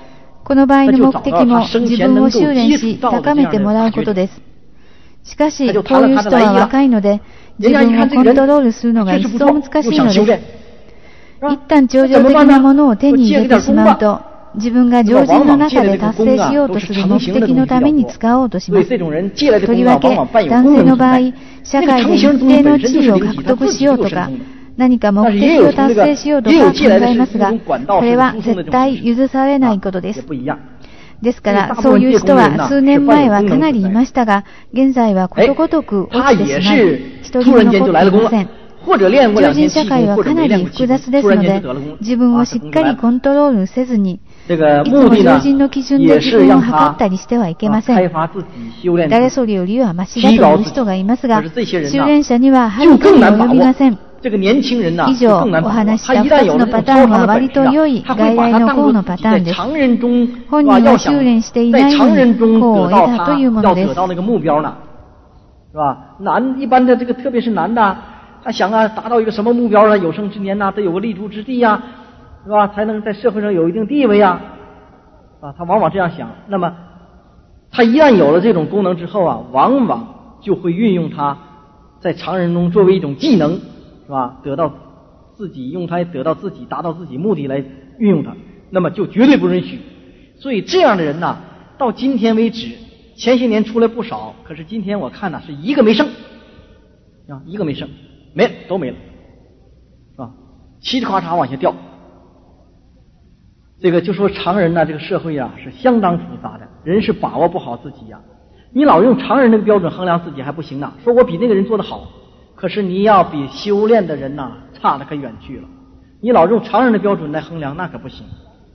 この場合の目的も自分を修練し高めてもらうことです。しかし、こういう人は若いので、自分をコントロールするのが一層難しいのです。一旦超常的なものを手に入れてしまうと、自分が常人の中で達成しようとする目的のために使おうとします。とりわけ、男性の場合、社会で一定の地位を獲得しようとか、何か目的を達成しようとか考えますが、これは絶対許されないことです。ですから、そういう人は数年前はかなりいましたが、現在はことごとく落ちてしまい、一人も残っていません。常人社会はかなり複雑ですので、自分をしっかりコントロールせずに、いつも常人の基準で自分を測ったりしてはいけません。誰それよりはマシだという人がいますが、修練者にははるかに及びません。以上、お話したふたつのパターンは割と良い外来の項のパターンです。本人は修練していないのに項を得たというものです。 是吧？男一般的这个，特别是男的，他想啊，达到一个什么目标呢？有生之年呐、啊，得有个立足之地呀、啊，是吧？才能在社会上有一定地位呀、啊，啊，他往往这样想。那么，他一旦有了这种功能之后啊，往往就会运用它，在常人中作为一种技能，是吧？得到自己用它得到自己达到自己目的来运用它，那么就绝对不允许。所以这样的人呢，到今天为止。前些年出来不少，可是今天我看呢是一个没剩，啊，一个没剩，没了都没了，是吧？嘁哩咔嚓往下掉。这个就说常人呢，这个社会啊是相当复杂的，人是把握不好自己呀、啊。你老用常人这个标准衡量自己还不行呢，说我比那个人做得好，可是你要比修炼的人呐、啊、差得可远去了。你老用常人的标准来衡量，那可不行。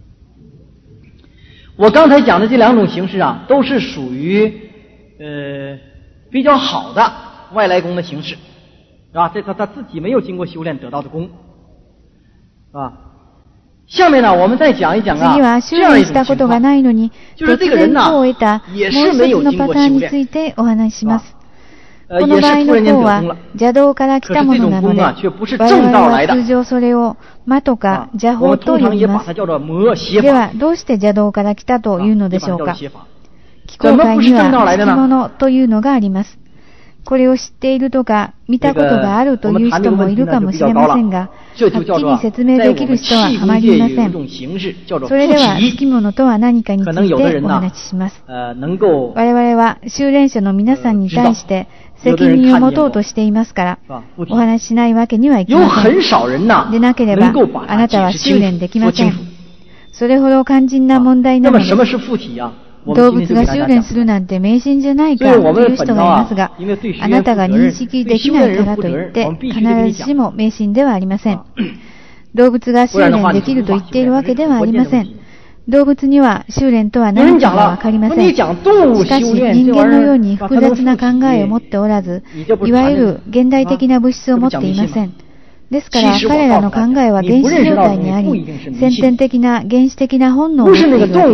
我刚才讲的这两种形式啊，都是属于呃比较好的外来功的形式，是吧？这他他自己没有经过修炼得到的功，是吧？下面呢，我们再讲一讲啊，这样一种情况，就是这个人呢，也是没有经过修炼。 この場合の項は邪道から来たものなので、我々は通常それを魔とか邪法と呼びます。では、どうして邪道から来たというのでしょうか。気候界には付き物というのがあります。これを知っているとか、見たことがあるという人もいるかもしれませんが、はっきり説明できる人はあまりいません。それでは、付き物とは何かについてお話しします。我々は修練者の皆さんに対して、責任を持とうとしていますから、お話ししないわけにはいきません。でなければ、あなたは修練できません。それほど肝心な問題なのです。動物が修練するなんて迷信じゃないかという人がいますが、あなたが認識できないからといって、必ずしも迷信ではありません。動物が修練できると言っているわけではありません。動物には修練とは何かがわかりません。しかし人間のように複雑な考えを持っておらず、いわゆる現代的な物質を持っていません。ですから彼らの考えは原始状態にあり、先天的な原始的な本能を持っているわけです。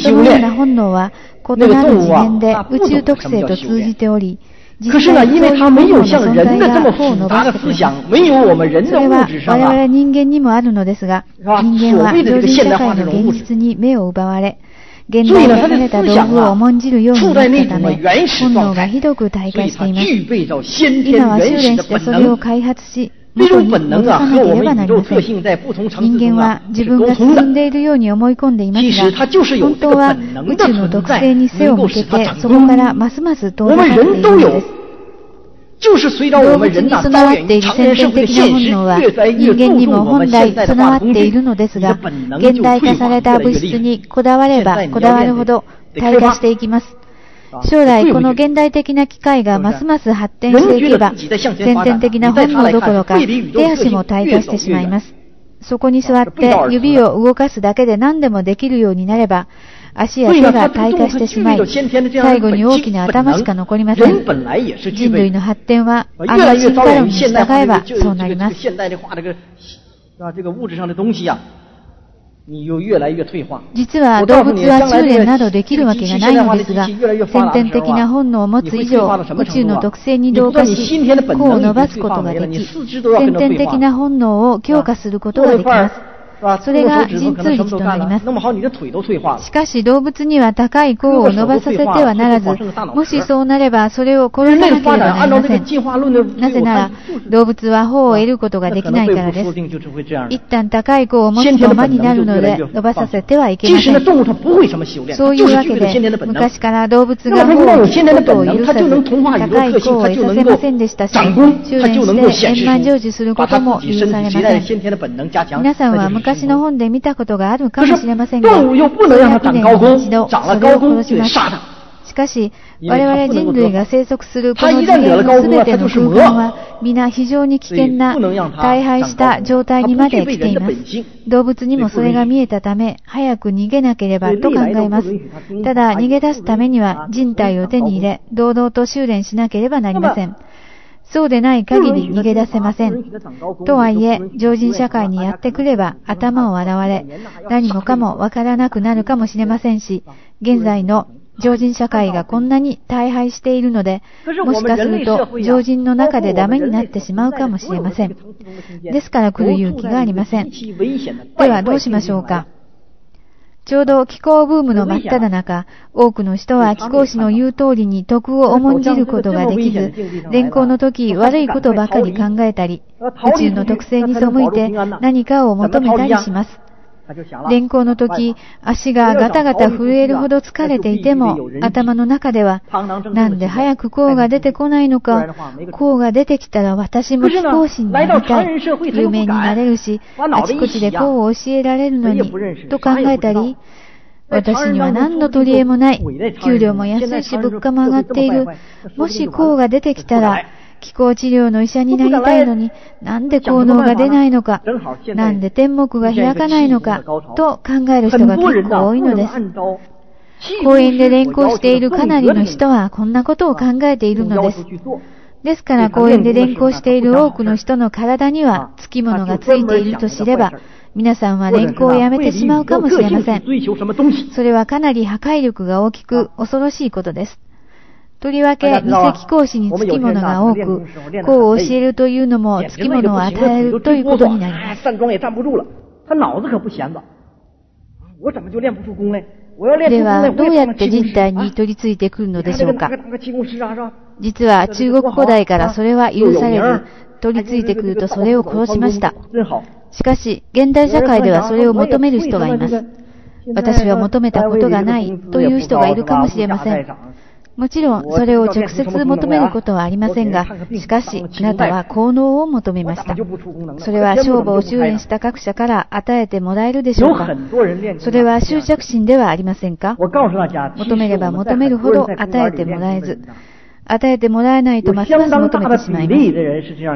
そのような本能は異なる次元で宇宙特性と通じており、 可是呢，因为他没有像人的这么复杂的思想，没有我们人的物质上啊， 我々人間にもあるのですが、人間は常人社会の現実に目を奪われ、現代化された道具を重んじるようになったため、本能がひどく退化しています。今は修練してそれを開発し、元に戻さなければなりません。人間は自分が進んでいるように思い込んでいますが、本当は宇宙の特性に背を向けて、そこからますます遠ざかっているのです。動物に備わっている先天的な本能は人間にも本来備わっているのですが、現代化された物質にこだわればこだわるほど退化していきます。将来この現代的な機械がますます発展していけば、先天的な本能どころか手足も退化してしまいます。そこに座って指を動かすだけで何でもできるようになれば、足や手が退化してしまい、最後に大きな頭しか残りません。人類の発展はあの進化論に従えばそうなります。実は動物は修練などできるわけがないのですが、先天的な本能を持つ以上、宇宙の特性に同化し、個を伸ばすことができ、先天的な本能を強化することができます。 それが神通力となります。しかし動物には高い甲を伸ばさせてはならず、もしそうなればそれを殺さなければなりません。なぜなら動物は保を得ることができないからです。一旦高い甲を持つと魔になるので伸ばさせてはいけません。そういうわけで昔から動物が保を聞くことを許さず、高い甲を得させませんでしたし、修練して円満成就することも許されません。皆さんは昔の本で見たことがあるかもしれませんが、数百年に一度それを殺します。しかし、我々人類が生息するこの次元のすべての空間は、皆非常に危険な、大敗した状態にまで来ています。動物にもそれが見えたため、早く逃げなければと考えます。ただ、逃げ出すためには人体を手に入れ、堂々と修練しなければなりません。そうでない限り逃げ出せません。とはいえ、常人社会にやってくれば頭を洗われ、何もかもわからなくなるかもしれませんし、現在の常人社会がこんなに大敗しているので、もしかすると常人の中でダメになってしまうかもしれません。ですから来る勇気がありません。ではどうしましょうか。ちょうど気候ブームの真っ只中、多くの人は気候師の言う通りに徳を重んじることができず、連行の時悪いことばかり考えたり、宇宙の特性に背いて何かを求めたりします。連行の時、足がガタガタ震えるほど疲れていても、頭の中では、なんで早く甲が出てこないのか、甲が出てきたら私も気候師になりたい、有名になれるし、あちこちで甲を教えられるのに、と考えたり、私には何の取り柄もない、給料も安いし物価も上がっている、もし甲が出てきたら、気候治療の医者になりたいのに、なんで効能が出ないのか、なんで天目が開かないのか、と考える人が結構多いのです。公園で連行しているかなりの人はこんなことを考えているのです。ですから公園で連行している多くの人の体にはつきものがついていると知れば、皆さんは連行をやめてしまうかもしれません。それはかなり破壊力が大きく恐ろしいことです。とりわけ、偽気候師につきものが多く、こう教えるというのもつきものを与えるということになります。では、どうやって人体に取り付いてくるのでしょうか。実は中国古代からそれは許されず、取り付いてくるとそれを殺しました。しかし、現代社会ではそれを求める人がいます。私は求めたことがないという人がいるかもしれません。もちろん、それを直接求めることはありませんが、しかし、あなたは効能を求めました。それは勝負を修練した各社から与えてもらえるでしょうか。それは執着心ではありませんか。求めれば求めるほど与えてもらえず、与えてもらえないとますます求めてしまいます。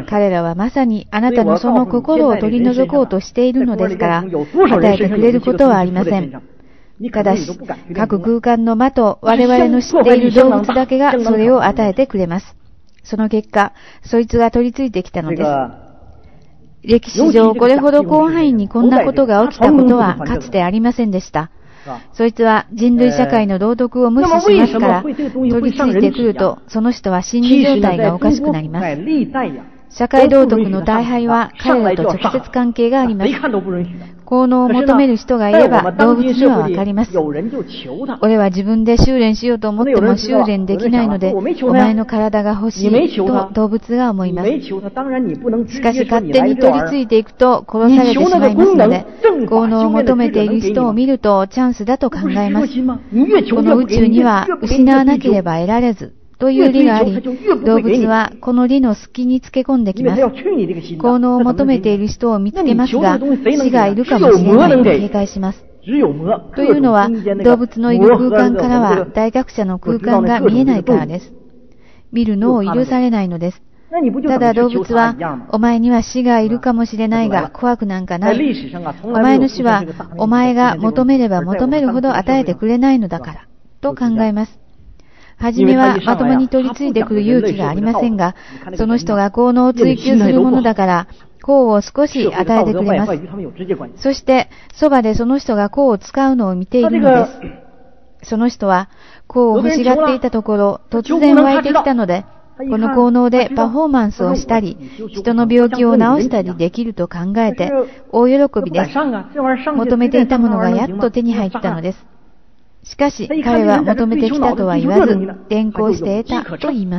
彼らはまさにあなたのその心を取り除こうとしているのですから、与えてくれることはありません。ただし、各空間の間と我々の知っている動物だけがそれを与えてくれます。その結果、そいつが取り付いてきたのです。歴史上これほど広範囲にこんなことが起きたことはかつてありませんでした。そいつは人類社会の道徳を無視しますから、取り付いてくると、その人は心理状態がおかしくなります。社会道徳の大敗は彼らと直接関係があります。効能を求める人がいれば動物にはわかります。俺は自分で修練しようと思っても修練できないので、お前の体が欲しいと動物が思います。しかし勝手に取り付いていくと殺されてしまいますので、効能を求めている人を見るとチャンスだと考えます。この宇宙には失わなければ得られず、という理があり、動物はこの理の隙につけ込んできます。効能を求めている人を見つけますが、死がいるかもしれないと警戒します。というのは、動物のいる空間からは大学者の空間が見えないからです。見るのを許されないのです。ただ動物は、お前には死がいるかもしれないが怖くなんかない。お前の死は、お前が求めれば求めるほど与えてくれないのだから、と考えます。はじめはまともに取り付いてくる勇気がありませんが、その人が効能を追求するものだから、功を少し与えてくれます。そして、そばでその人が功を使うのを見ているのです。その人は、功を欲しがっていたところ、突然湧いてきたので、 この効能でパフォーマンスをしたり、人の病気を治したりできると考えて、大喜びです。求めていたものがやっと手に入ったのです。しかし、彼は求めてきたとは言わず、転校して得たと言います。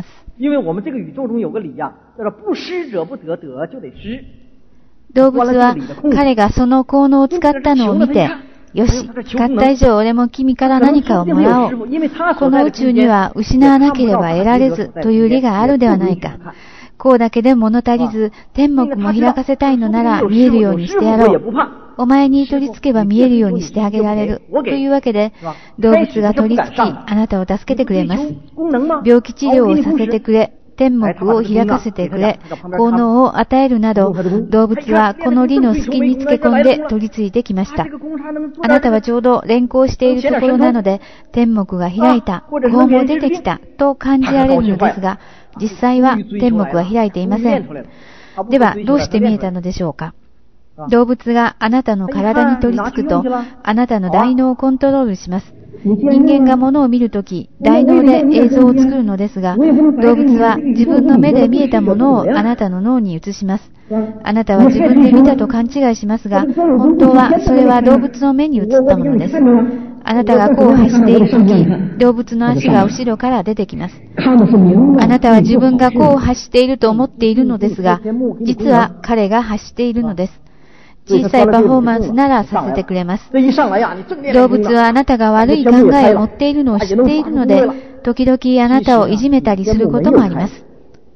動物は彼がその効能を使ったのを見て、よし、使った以上俺も君から何かをもらおう。この宇宙には失わなければ得られずという理があるではないか。こうだけで物足りず、天目も開かせたいのなら見えるようにしてやろう。お前に取り付けば見えるようにしてあげられる。というわけで、動物が取り付き、あなたを助けてくれます。病気治療をさせてくれ。天目を開かせてくれ、効能を与えるなど、動物はこの理の隙につけ込んで取り付いてきました。あなたはちょうど連行しているところなので、天目が開いた、こうも出てきた、と感じられるのですが、実際は天目は開いていません。では、どうして見えたのでしょうか。動物があなたの体に取り付くと、あなたの大脳をコントロールします。人間が物を見るとき、大脳で映像を作るのですが、動物は自分の目で見えたものをあなたの脳に移します。あなたは自分で見たと勘違いしますが、本当はそれは動物の目に映ったものです。あなたがこう走っているとき、動物の足が後ろから出てきます。あなたは自分がこう走っていると思っているのですが、実は彼が走っているのです。小さいパフォーマンスならさせてくれます。動物はあなたが悪い考えを持っているのを知っているので、時々あなたをいじめたりすることもあります。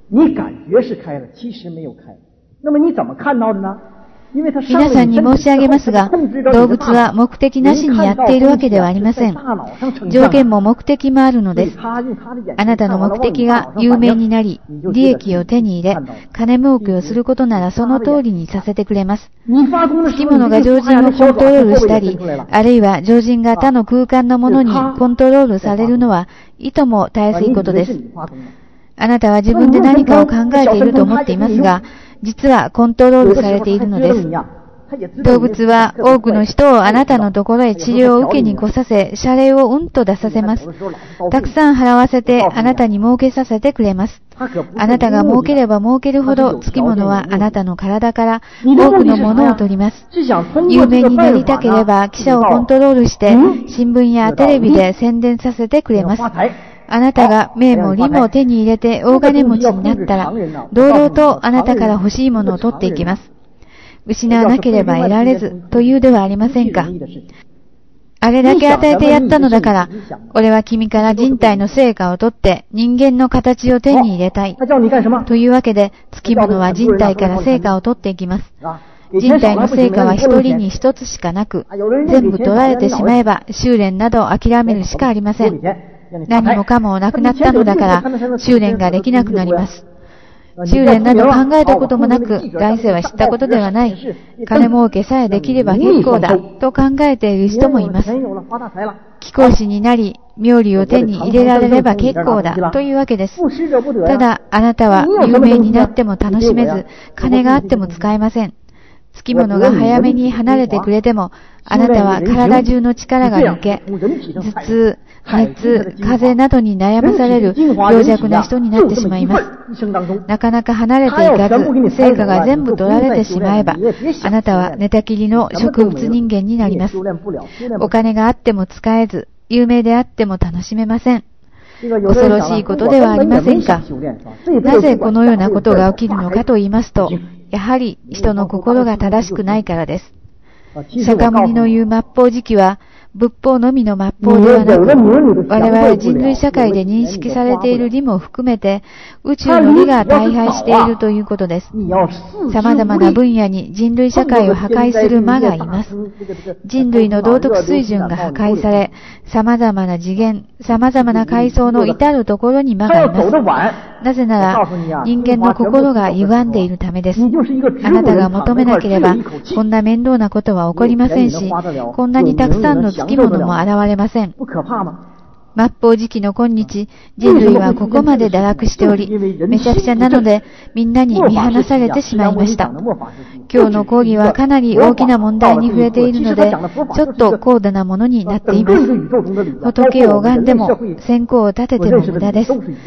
皆さんに申し上げますが、動物は目的なしにやっているわけではありません。条件も目的もあるのです。あなたの目的が有名になり、利益を手に入れ、金儲けをすることならその通りにさせてくれます。つきものが常人をコントロールしたり、あるいは常人が他の空間のものにコントロールされるのは、いともたやすいことです。あなたは自分で何かを考えていると思っていますが、実はコントロールされているのです。動物は多くの人をあなたのところへ治療を受けに来させ、謝礼をうんと出させます。たくさん払わせてあなたに儲けさせてくれます。あなたが儲ければ儲けるほど、つきものはあなたの体から多くのものを取ります。有名になりたければ記者をコントロールして、新聞やテレビで宣伝させてくれます。あなたが名も利も手に入れて大金持ちになったら、堂々とあなたから欲しいものを取っていきます。失わなければ得られずというではありませんか。あれだけ与えてやったのだから、俺は君から人体の成果を取って人間の形を手に入れたい。というわけで、つきものは人体から成果を取っていきます。人体の成果は一人に一つしかなく、全部取られてしまえば修練など諦めるしかありません。何もかもなくなったのだから、修練ができなくなります。修練など考えたこともなく、来世は知ったことではない。金儲けさえできれば結構だ、と考えている人もいます。貴公子になり、妙理を手に入れられれば結構だ、というわけです。ただ、あなたは有名になっても楽しめず、金があっても使えません。つきものが早めに離れてくれても、あなたは体中の力が抜け、頭痛、熱、風邪などに悩まされる病弱な人になってしまいます。なかなか離れていかず、成果が全部取られてしまえば、あなたは寝たきりの植物人間になります。お金があっても使えず、有名であっても楽しめません。恐ろしいことではありませんか。なぜこのようなことが起きるのかと言いますと、やはり人の心が正しくないからです。釈迦牟尼の言う末法時期は、仏法のみの末法ではなく、我々人類社会で認識されている理も含めて、宇宙の理が大敗しているということです。様々な分野に人類社会を破壊する魔がいます。人類の道徳水準が破壊され、様々な次元、様々な階層の至るところに魔がいます。なぜなら、人間の心が歪んでいるためです。あなたが求めなければ、こんな面倒なことは起こりませんし、こんなにたくさんのつきものも現れません。末法時期の今日、人類はここまで堕落しており、めちゃくちゃなので、みんなに見放されてしまいました。今日の講義はかなり大きな問題に触れているので、ちょっと高度なものになっています。仏を拝んでも、線香を立てても無駄です。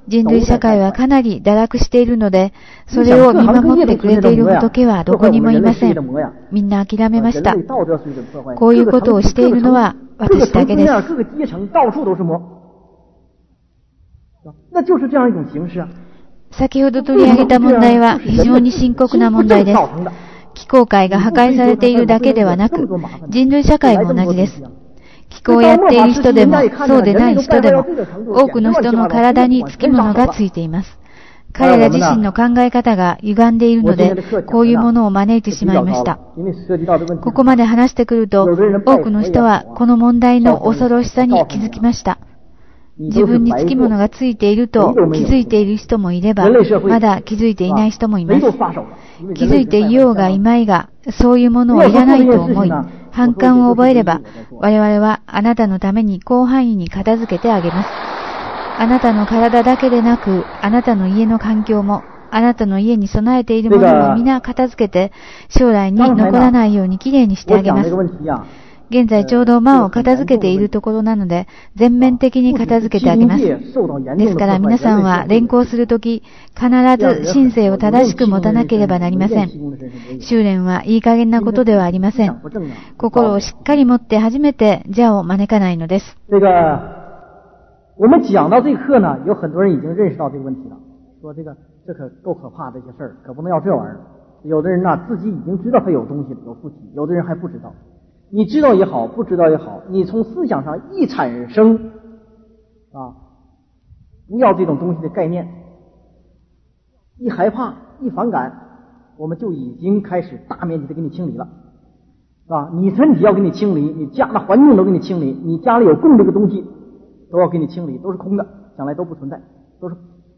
人類社会はかなり堕落しているので、それを見守ってくれている仏はどこにもいません。みんな諦めました。こういうことをしているのは私だけです。先ほど取り上げた問題は非常に深刻な問題です。気候界が破壊されているだけではなく、人類社会も同じです。気候をやっている人でも、そうでない人でも、多くの人の体につきものがついています。彼ら自身の考え方が歪んでいるので、こういうものを招いてしまいました。ここまで話してくると、多くの人はこの問題の恐ろしさに気づきました。自分につきものがついていると気づいている人もいれば、まだ気づいていない人もいます。気づいていようがいまいが、そういうものはいらないと思い、反感を覚えれば、我々はあなたのために広範囲に片付けてあげます。あなたの体だけでなく、あなたの家の環境も、あなたの家に備えているものも皆片付けて、将来に残らないようにきれいにしてあげます。現在ちょうど間を片付けているところなので、全面的に片付けてあげます。ですから皆さんは連行するとき、必ず神聖を正しく持たなければなりません。修練はいい加減なことではありません。心をしっかり持って初めて邪を招かないのです。 我们讲到这个课呢，有很多人已经认识到这个问题了，说这个这可够可怕，这些事儿可不能要这玩意儿。有的人呢自己已经知道他有东西有附体，有的人还不知道。你知道也好，不知道也好，你从思想上一产生啊，不要这种东西的概念，一害怕一反感，我们就已经开始大面积的给你清理了，是吧？你身体要给你清理，你家的环境都给你清理，你家里有供这个东西都要给你清理，都是空的，将来都不存在，都是。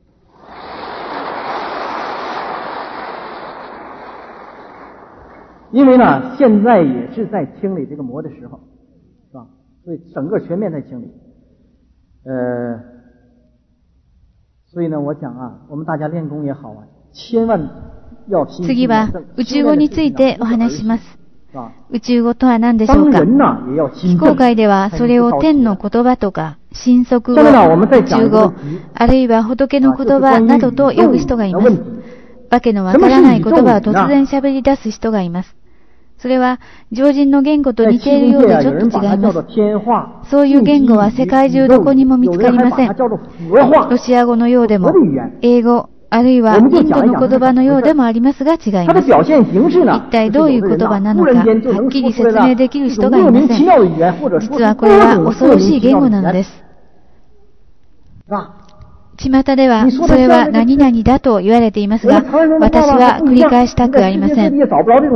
因为呢，现在也是在清理这个魔的时候，是吧？所以整个全面在清理。呃，所以呢，我讲啊，我们大家练功也好啊，千万要心。 次は宇宙語についてお話します。宇宙語とは何でしょうか。非公開ではそれを天の言葉とか神則語、宇宙語、あるいは仏の言葉などと呼ぶ人がいます。わけのわからない言葉を突然喋り出す人がいます。それは常人の言語と似ているようでちょっと違います。そういう言語は世界中どこにも見つかりません。ロシア語のようでも、英語、あるいはインドの言葉のようでもありますが違います。一体どういう言葉なのか、はっきり説明できる人がいません。実はこれは恐ろしい言語なのです。巷では、それは何々だと言われていますが、私は繰り返したくありません。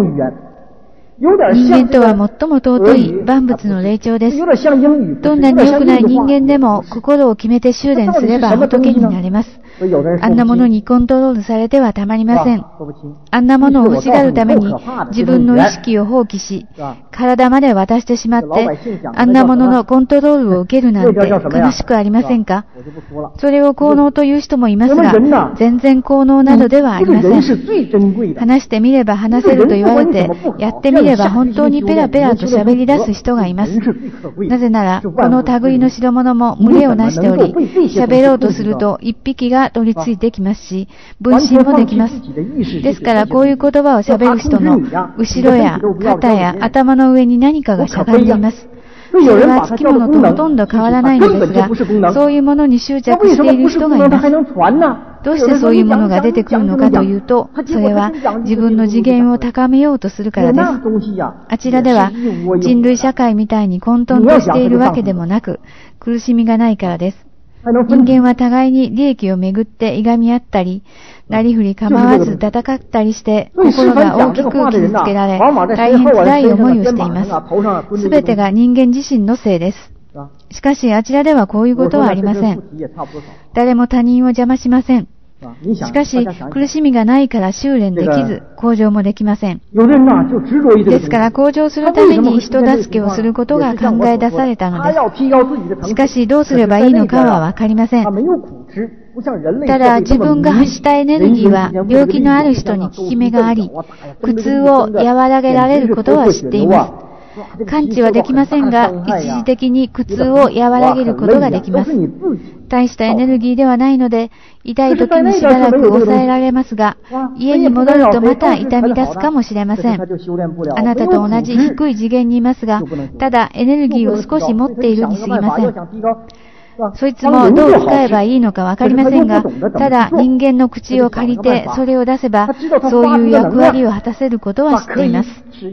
人間とは最も尊い万物の霊長です。どんなに良くない人間でも心を決めて修練すれば仏になれます。あんなものにコントロールされてはたまりません。あんなものを欲しがるために自分の意識を放棄し、体まで渡してしまって、あんなもののコントロールを受けるなんて悲しくありませんか？それを効能という人もいますが、全然効能などではありません。話してみれば話せると言われて、やってみれば本当にペラペラと喋り出す人がいます。なぜなら、この類の代物も群れをなしており、喋ろうとすると一匹が取り付いてきますし、分身もできます。ですからこういう言葉を喋る人の後ろや肩や頭の上に何かがしゃがんでいます。それはつきものとほとんど変わらないのですが、そういうものに執着している人がいます。どうしてそういうものが出てくるのかというと、それは自分の次元を高めようとするからです。あちらでは人類社会みたいに混沌としているわけでもなく、苦しみがないからです。人間は互いに利益をめぐっていがみ合ったり、なりふり構わず戦ったりして、心が大きく傷つけられ、大変辛い思いをしています。すべてが人間自身のせいです。しかし、あちらではこういうことはありません。誰も他人を邪魔しません。しかし、苦しみがないから修練できず、向上もできません。ですから、向上するために人助けをすることが考え出されたのです。しかし、どうすればいいのかはわかりません。ただ、自分が発したエネルギーは、病気のある人に効き目があり、苦痛を和らげられることは知っています。 完治はできませんが、一時的に苦痛を和らげることができます。大したエネルギーではないので、痛い時にしばらく抑えられますが、家に戻るとまた痛み出すかもしれません。あなたと同じ低い次元にいますが、ただエネルギーを少し持っているに過ぎません。そいつもどう使えばいいのかわかりませんが、ただ人間の口を借りてそれを出せば、そういう役割を果たせることは知っています。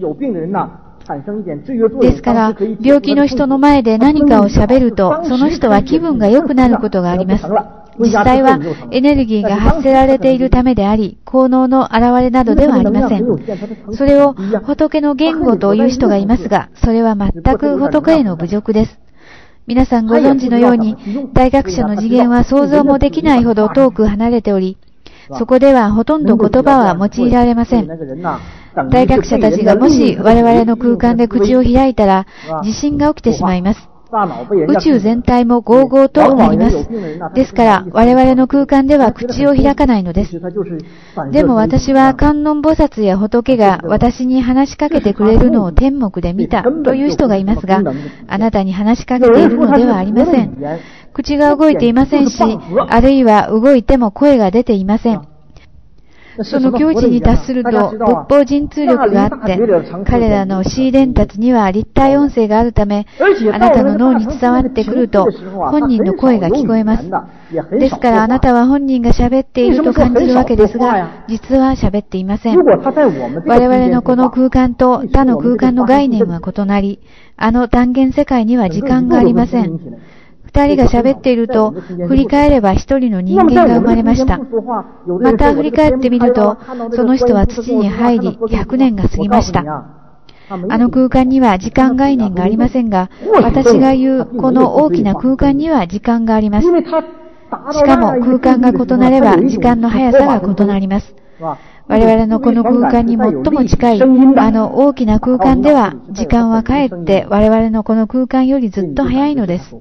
ですから、病気の人の前で何かを喋ると、その人は気分が良くなることがあります。実際はエネルギーが発せられているためであり、効能の現れなどではありません。それを仏の言語という人がいますが、それは全く仏への侮辱です。皆さんご存知のように、大学者の次元は想像もできないほど遠く離れており、そこではほとんど言葉は用いられません。大学者たちがもし我々の空間で口を開いたら、地震が起きてしまいます。宇宙全体もゴーゴーとなります。ですから我々の空間では口を開かないのです。でも私は観音菩薩や仏が私に話しかけてくれるのを天目で見たという人がいますが、あなたに話しかけているのではありません。口が動いていませんし、あるいは動いても声が出ていません。その境地に達すると仏法神通力があって、彼らのシー伝達には立体音声があるため、あなたの脳に伝わってくると本人の声が聞こえます。ですからあなたは本人が喋っていると感じるわけですが、実は喋っていません。我々のこの空間と他の空間の概念は異なり、あの単元世界には時間がありません。二人が喋っていると、振り返れば一人の人間が生まれました。また振り返ってみると、その人は土に入り、ひゃくねんが過ぎました。あの空間には時間概念がありませんが、私が言うこの大きな空間には時間があります。しかも空間が異なれば時間の速さが異なります。我々のこの空間に最も近い、あの大きな空間では、時間はかえって我々のこの空間よりずっと速いのです。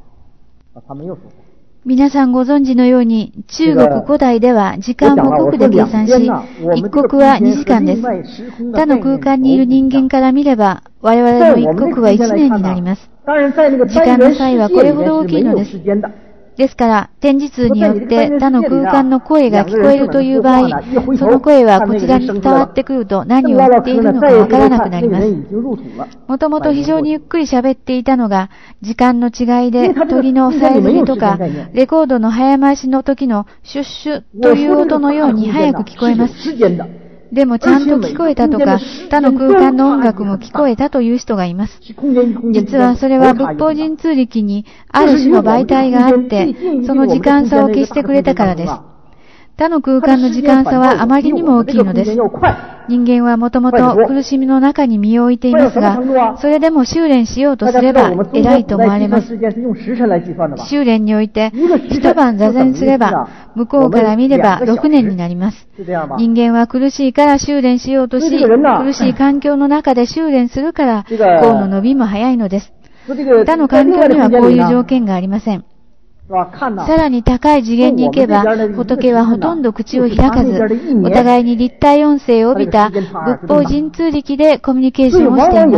皆さんご存知のように、中国古代では時間を国で計算し、一国はにじかんです。他の空間にいる人間から見れば、我々の一国はいちねんになります。時間の差異はこれほど大きいのです。ですから、展示数によって他の空間の声が聞こえるという場合、その声はこちらに伝わってくると何を言っているのかわからなくなります。もともと非常にゆっくり喋っていたのが、時間の違いで鳥のさえずりとか、レコードの早回しの時のシュッシュという音のように早く聞こえます。でもちゃんと聞こえたとか、他の空間の音楽も聞こえたという人がいます。実はそれは仏法神通力にある種の媒体があって、その時間差を消してくれたからです。他の空間の時間差はあまりにも大きいのです。人間はもともと苦しみの中に身を置いていますが、それでも修練しようとすれば偉いと思われます。修練において一晩座禅すれば、向こうから見ればろくねんになります。人間は苦しいから修練しようとし、苦しい環境の中で修練するから、功の伸びも早いのです。他の環境にはこういう条件がありません。さらに高い次元に行けば、仏はほとんど口を開かず、お互いに立体音声を帯びた仏法神通力でコミュニケーションをしています。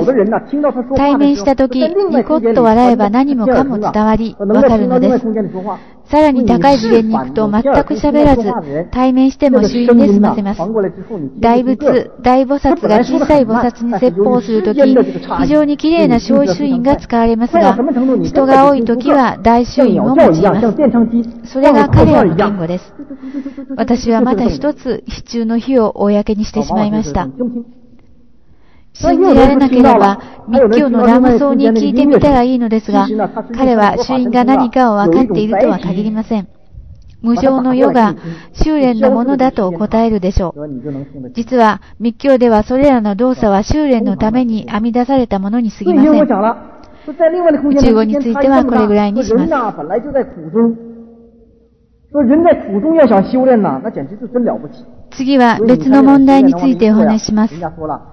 対面したとき、ニコッと笑えば何もかも伝わり、わかるのです。さらに高い次元に行くと全く喋らず、対面しても周囲で済ませます。大仏、大菩薩が小さい菩薩に説法するとき、非常に綺麗な小周印が使われますが、人が多いときは大周印を用います。それが彼らの言語です。私はまた一つ、非中の日を公にしてしまいました。信じられなければ、密教のダーマ僧に聞いてみたらいいのですが、彼は主因が何かを分かっているとは限りません。無常の世が修練のものだと答えるでしょう。実は密教ではそれらの動作は修練のために編み出されたものに過ぎません。宇宙語についてはこれぐらいにします。次は別の問題についてお話しします。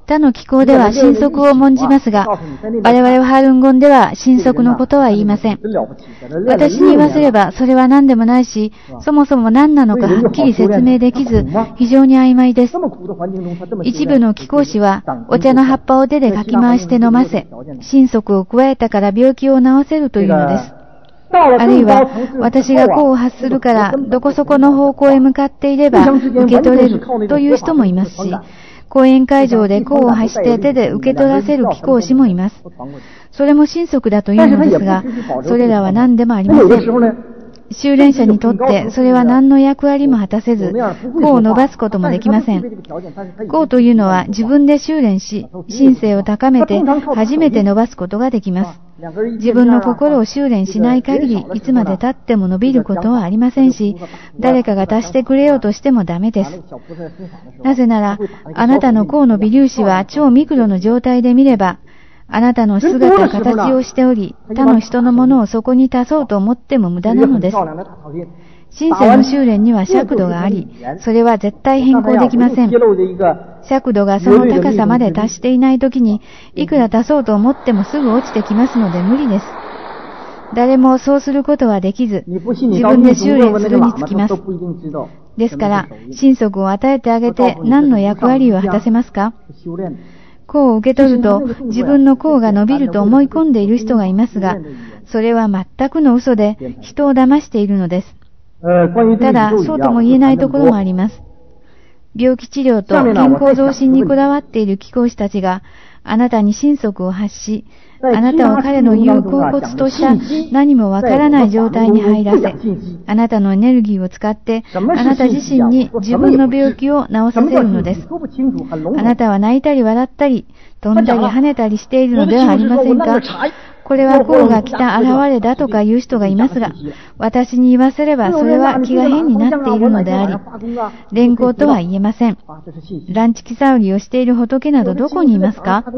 他の気候では神則を重んじますが、我々はハルンゴンでは神則のことは言いません。私に言わせればそれは何でもないし、そもそも何なのかはっきり説明できず、非常に曖昧です。一部の気候師は、お茶の葉っぱを手でかき回して飲ませ、神則を加えたから病気を治せるというのです。あるいは、私が功を発するから、どこそこの方向へ向かっていれば受け取れるという人もいますし、講演会場で功を発して手で受け取らせる貴公子もいます。それも神則だというのですが、それらは何でもありません。修練者にとってそれは何の役割も果たせず、功を伸ばすこともできません。功というのは自分で修練し、神性を高めて初めて伸ばすことができます。自分の心を修練しない限り、いつまで経っても伸びることはありませんし、誰かが足してくれようとしてもダメです。なぜなら、あなたの功の微粒子は超ミクロの状態で見れば、あなたの姿、形をしており、他の人のものをそこに足そうと思っても無駄なのです。神聖の修練には尺度があり、それは絶対変更できません。尺度がその高さまで達していないときに、いくら足そうと思ってもすぐ落ちてきますので無理です。誰もそうすることはできず、自分で修練するにつきます。ですから、神則を与えてあげて何の役割を果たせますか？功を受け取ると自分の功が伸びると思い込んでいる人がいますが、それは全くの嘘で人を騙しているのです。ただ、そうとも言えないところもあります。病気治療と健康増進にこだわっている貴公子たちが、あなたに神則を発し、あなたを彼の言う恍惚とした何もわからない状態に入らせ、あなたのエネルギーを使って、あなた自身に自分の病気を治させるのです。あなたは泣いたり笑ったり、飛んだり跳ねたりしているのではありませんか？これは功が来た現れだとか言う人がいますが、私に言わせればそれは気が変になっているのであり、連行とは言えません。ランチキ騒ぎをしている仏などどこにいますか？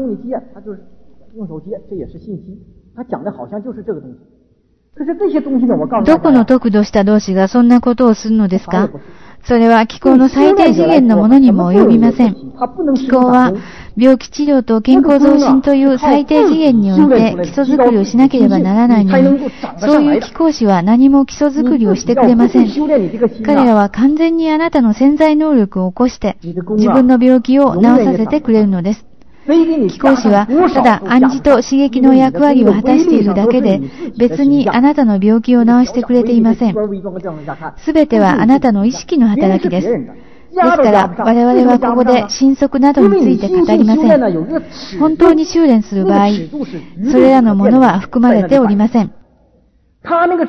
どこの得度した同士がそんなことをするのですか？それは気候の最低次元のものにも及びません。気候は病気治療と健康増進という最低次元において基礎作りをしなければならないのに、そういう気候師は何も基礎作りをしてくれません。彼らは完全にあなたの潜在能力を起こして自分の病気を治させてくれるのです。気候師はただ暗示と刺激の役割を果たしているだけで、別にあなたの病気を治してくれていません。すべてはあなたの意識の働きです。ですから我々はここで神則などについて語りません。本当に修練する場合、それらのものは含まれておりません。で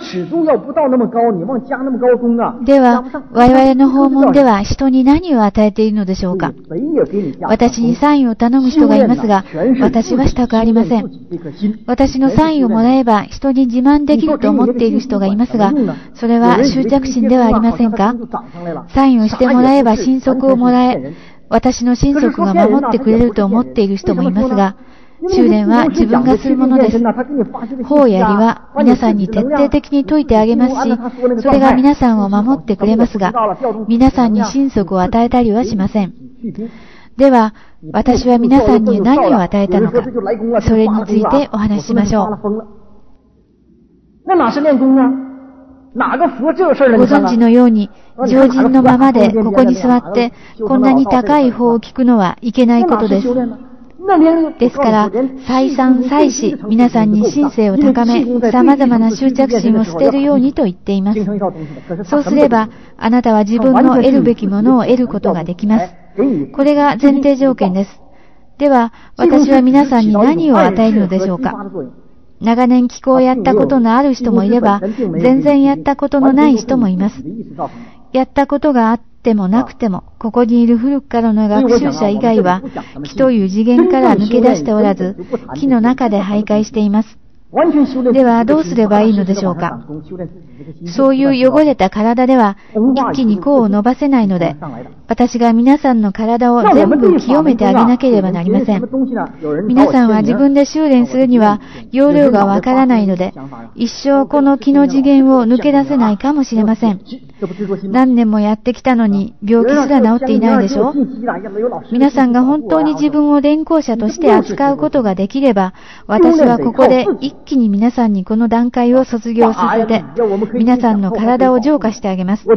は、我々の訪問では人に何を与えているのでしょうか？私にサインを頼む人がいますが、私はしたくありません。私のサインをもらえば人に自慢できると思っている人がいますが、それは執着心ではありませんか？サインをしてもらえば神則をもらえ、私の神則が守ってくれると思っている人もいますが、修練は自分がするものです。法や理は皆さんに徹底的に説いてあげますし、それが皆さんを守ってくれますが、皆さんに神則を与えたりはしません。では、私は皆さんに何を与えたのか、それについてお話ししましょう。ご存知のように、常人のままでここに座って、こんなに高い法を聞くのはいけないことです。ですから、再三再四、皆さんに神性を高め、様々な執着心を捨てるようにと言っています。そうすれば、あなたは自分の得るべきものを得ることができます。これが前提条件です。では、私は皆さんに何を与えるのでしょうか？長年気候をやったことのある人もいれば、全然やったことのない人もいます。やったことがあってもなくても、ここにいる古くからの学習者以外は、気という次元から抜け出しておらず、気の中で徘徊しています。 ではどうすればいいのでしょうか。そういう汚れた体では一気に功を伸ばせないので、私が皆さんの体を全部清めてあげなければなりません。皆さんは自分で修練するには要領がわからないので、一生この気の次元を抜け出せないかもしれません。何年もやってきたのに病気すら治っていないでしょう。皆さんが本当に自分を練行者として扱うことができれば、私はここで一気に皆さんにこの段階を卒業させて、皆さんの体を浄化してあげます。我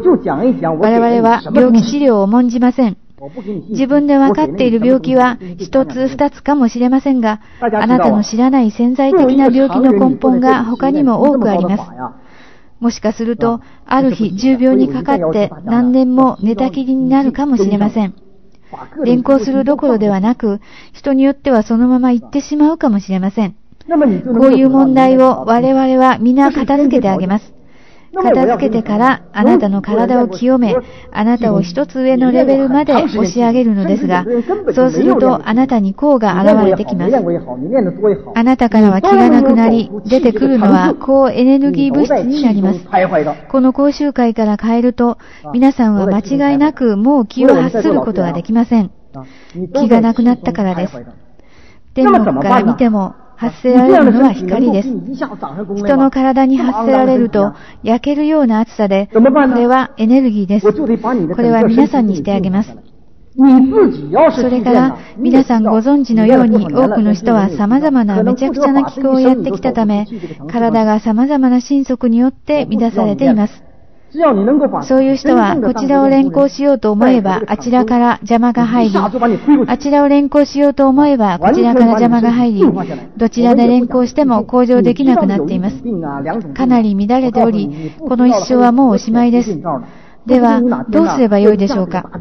々は病気治療を重んじません。自分で分かっている病気は一つ二つかもしれませんが、あなたの知らない潜在的な病気の根本が他にも多くあります。もしかすると、ある日重病にかかって何年も寝たきりになるかもしれません。連行するどころではなく、人によってはそのまま行ってしまうかもしれません。こういう問題を我々は皆片付けてあげます。片付けてからあなたの体を清め、あなたを一つ上のレベルまで押し上げるのですが、そうするとあなたに功が現れてきます。あなたからは気がなくなり、出てくるのは高エネルギー物質になります。この講習会から変えると、皆さんは間違いなくもう気を発することができません。気がなくなったからです。天国から見ても、発せられるのは光です。人の体に発せられると焼けるような暑さで、これはエネルギーです。これは皆さんにしてあげます。それから皆さんご存知のように多くの人は様々なめちゃくちゃな気候をやってきたため、体が様々な神則によって乱されています。そういう人はこちらを連行しようと思えばあちらから邪魔が入り、あちらを連行しようと思えばこちらから邪魔が入り、どちらで連行しても向上できなくなっています。かなり乱れており、この一生はもうおしまいです。ではどうすればよいでしょうか。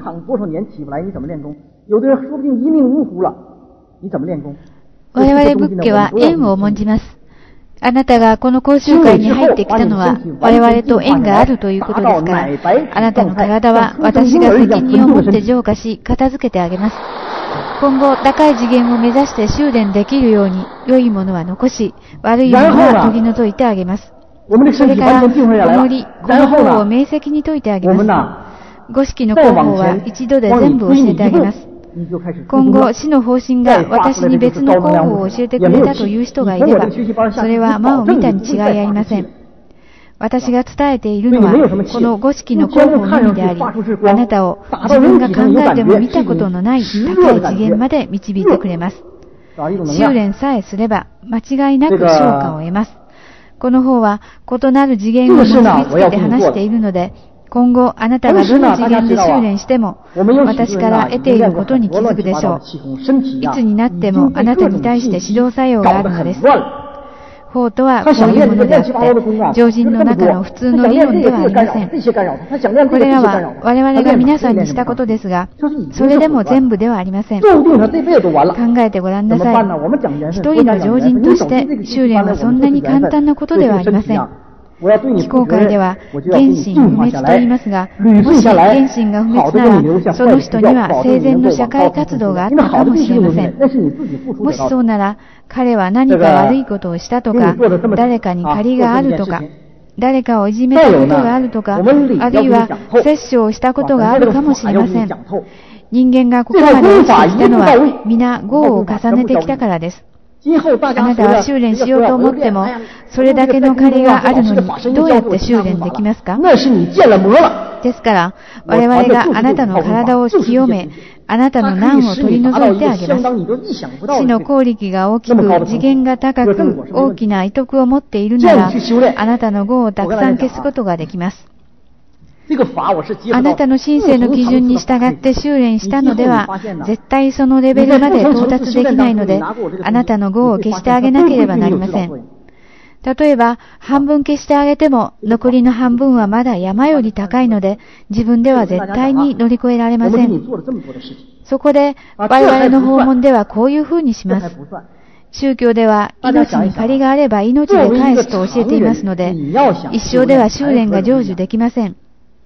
我々仏家は縁を重んじます。あなたがこの講習会に入ってきたのは我々と縁があるということですから、あなたの体は私が責任を持って浄化し片付けてあげます。今後高い次元を目指して修練できるように、良いものは残し、悪いものは取り除いてあげます。それから重り、この方を明晰に解いてあげます。五式の方法は一度で全部教えてあげます。今後、死の方針が私に別の候補を教えてくれたという人がいれば、それは魔を見たに違いありません。私が伝えているのは、この五式の候補のみであり、あなたを自分が考えても見たことのない高い次元まで導いてくれます。修練さえすれば、間違いなく昇華を得ます。この方は異なる次元を結びつけて話しているので、今後あなたがどの次元で修練しても私から得ていることに気づくでしょう。いつになってもあなたに対して指導作用があるのです。法とはこういうものであって、常人の中の普通の理論ではありません。これらは我々が皆さんにしたことですが、それでも全部ではありません。考えてごらんなさい。一人の常人として修練はそんなに簡単なことではありません。非公開では原神不滅と言いますが、もし原神が不滅なら、その人には生前の社会活動があったかもしれません。もしそうなら、彼は何か悪いことをしたとか、誰かに借りがあるとか、誰かをいじめたことがあるとか、あるいは殺生をしたことがあるかもしれません。人間がここまで落ちてきたのは、皆業を重ねてきたからです。あなたは修練しようと思っても、それだけの借りがあるのに、どうやって修練できますか？ですから、我々があなたの体を清め、あなたの難を取り除いてあげます。死の功力が大きく、次元が高く、大きな威徳を持っているなら、あなたの業をたくさん消すことができます。あなたの神聖の基準に従って修練したのでは、絶対そのレベルまで到達できないので、あなたの業を消してあげなければなりません。例えば、半分消してあげても、残りの半分はまだ山より高いので、自分では絶対に乗り越えられません。そこで、我々の訪問ではこういう風にします。宗教では命に借りがあれば命で返すと教えていますので、一生では修練が成就できません。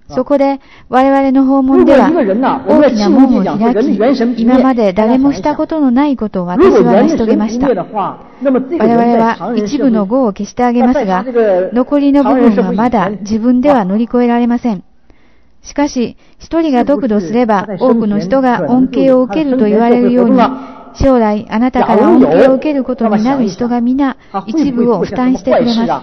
そこで我々の訪問では大きな門を開き、今まで誰もしたことのないことを私は成し遂げました。我々は一部の業を消してあげますが、残りの部分はまだ自分では乗り越えられません。しかし、一人が得度すれば多くの人が恩恵を受けると言われるように、将来あなたから恩恵を受けることになる人が皆一部を負担してくれます。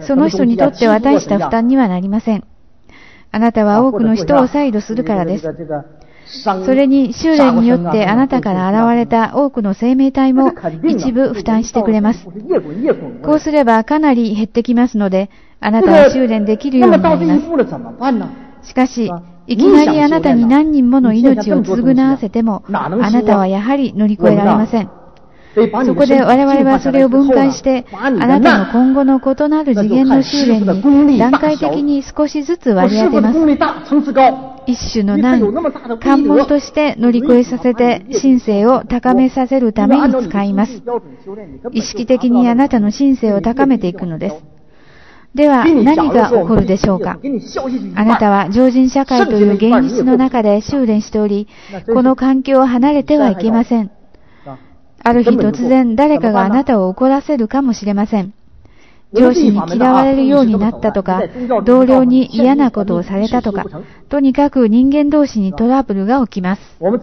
その人にとっては大した負担にはなりません。あなたは多くの人をサイドするからです。それに修練によってあなたから現れた多くの生命体も一部負担してくれます。こうすればかなり減ってきますので、あなたは修練できるようになります。しかし、いきなりあなたに何人もの命を償わせても、あなたはやはり乗り越えられません。そこで我々はそれを分解して、あなたの今後の異なる次元の修練に段階的に少しずつ割り当てます。一種の難、関門として乗り越えさせて、心性を高めさせるために使います。意識的にあなたの心性を高めていくのです。では何が起こるでしょうか。あなたは常人社会という現実の中で修練しており、この環境を離れてはいけません。ある日突然誰かがあなたを怒らせるかもしれません。上司に嫌われるようになったとか、同僚に嫌なことをされたとか、とにかく人間同士にトラブルが起きます。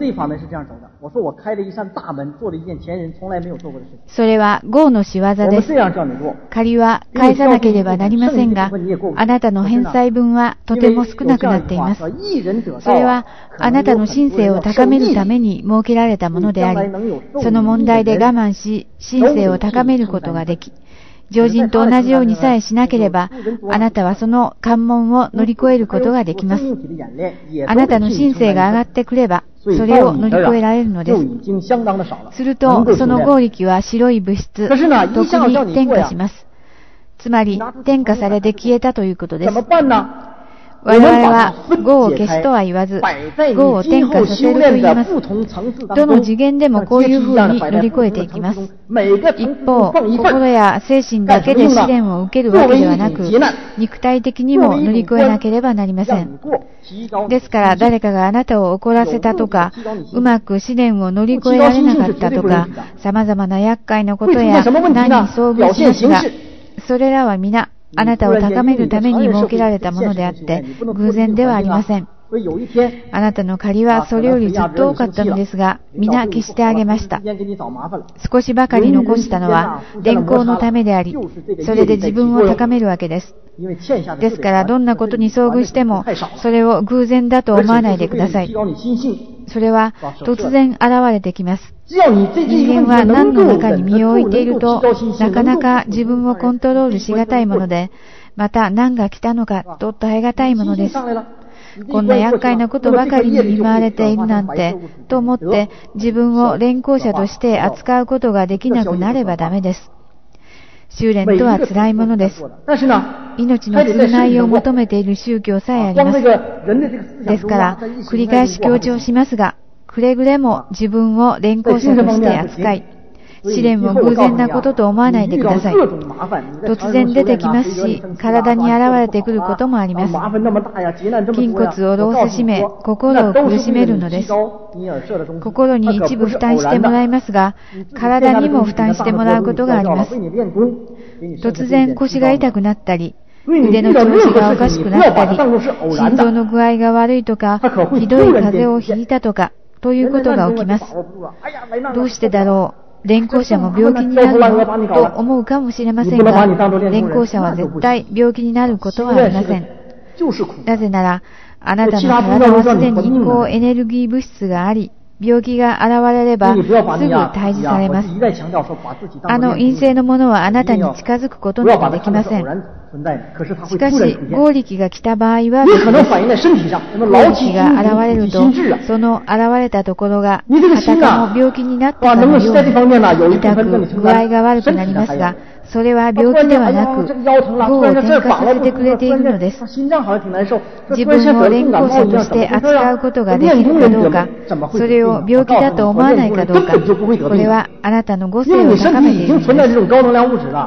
それは業の仕業です。借りは返さなければなりませんが、あなたの返済分はとても少なくなっています。それはあなたの心性を高めるために設けられたものであり、その問題で我慢し、心性を高めることができ、常人と同じようにさえしなければ、あなたはその関門を乗り越えることができます。あなたの心性が上がってくれば、それを乗り越えられるのです。すると、その業力は白い物質、特に転化します。つまり、転化されて消えたということです。我々は業を消すとは言わず、業を転化させると言います。どの次元でもこういう風に乗り越えていきます。一方、心や精神だけで試練を受けるわけではなく、肉体的にも乗り越えなければなりません。ですから誰かがあなたを怒らせたとか、うまく試練を乗り越えられなかったとか、様々な厄介なことや難に遭遇しますが、それらは皆、あなたを高めるために設けられたものであって、偶然ではありません。あなたの借りはそれよりずっと多かったのですが、皆消してあげました。少しばかり残したのは、伝行のためであり、それで自分を高めるわけです。ですから、どんなことに遭遇しても、それを偶然だと思わないでください。それは突然現れてきます。人間は難の中に身を置いていると、なかなか自分をコントロールしがたいもので、また難が来たのかと耐えがたいものです。こんな厄介なことばかりに見舞われているなんて、と思って自分を連行者として扱うことができなくなればダメです。修練とは辛いものです。命の償いを求めている宗教さえあります。ですから、繰り返し強調しますが、くれぐれも自分を連行者として扱い、試練を偶然なことと思わないでください。突然出てきますし、体に現れてくることもあります。筋骨を労さしめ、心を苦しめるのです。心に一部負担してもらいますが、体にも負担してもらうことがあります。突然腰が痛くなったり、腕の調子がおかしくなったり、心臓の具合が悪いとか、ひどい風邪をひいたとか、ということが起きます。どうしてだろう。連行者も病気になるのと思うかもしれませんが、連行者は絶対病気になることはありません。なぜなら、あなたの体はすでに高エネルギー物質があり、病気が現れればすぐ退治されます。あの陰性のものはあなたに近づくことなどできません。しかし、業力が来た場合は別です。業力が現れると、その現れたところが、あたかも病気になったかのように、痛く具合が悪くなりますが、それは病気ではなく、業を転化させてくれているのです。自分を連行者として扱うことができるかどうか、それを病気だと思わないかどうか、これはあなたの個性を高めているのです。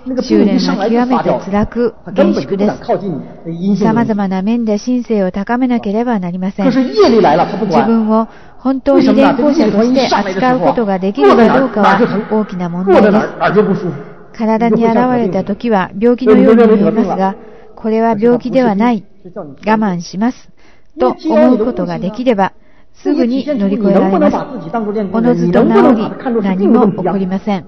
修練は極めて辛く厳粛です。様々な面で心性を高めなければなりません。自分を本当に練行者として扱うことができるかどうかは大きな問題です。体に現れた時は病気のように見えますが、これは病気ではない、我慢します、と思うことができれば、すぐに乗り越えられます。おのずと治り、何も起こりません。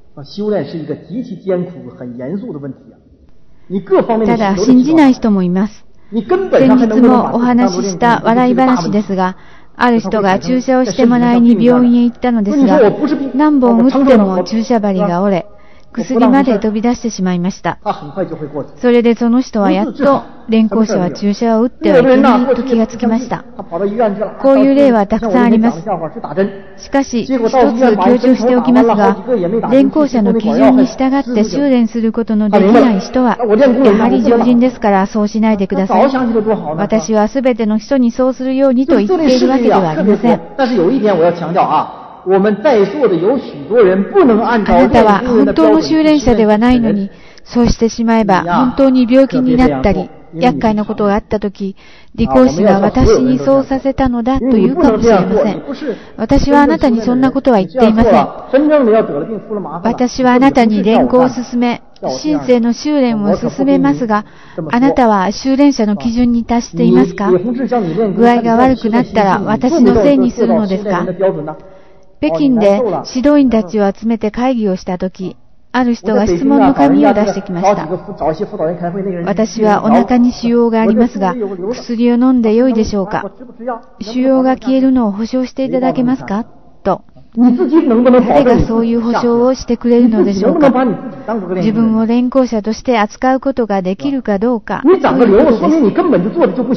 ただ、信じない人もいます。先日もお話しした笑い話ですが、ある人が注射をしてもらいに病院へ行ったのですが、何本打っても注射針が折れ、薬まで飛び出してしまいました。それでその人はやっと練行者は注射を打ってはいけないと気がつきました。こういう例はたくさんあります。しかし、一つ強調しておきますが、練行者の基準に従って修練することのできない人は、やはり常人ですからそうしないでください。私はすべての人にそうするようにと言っているわけではありません。あなたは本当の修練者ではないのに、そうしてしまえば本当に病気になったり、厄介なことがあったとき、理工士が私にそうさせたのだというかもしれません。私はあなたにそんなことは言っていません。私はあなたに練行を進め、神聖の修練を進めますが、あなたは修練者の基準に達していますか？具合が悪くなったら私のせいにするのですか？北京で指導員たちを集めて会議をしたとき、ある人が質問の紙を出してきました。私はお腹に腫瘍がありますが、薬を飲んで良いでしょうか？腫瘍が消えるのを保証していただけますか？と。誰がそういう保証をしてくれるのでしょうか？自分を練行者として扱うことができるかどうかということです。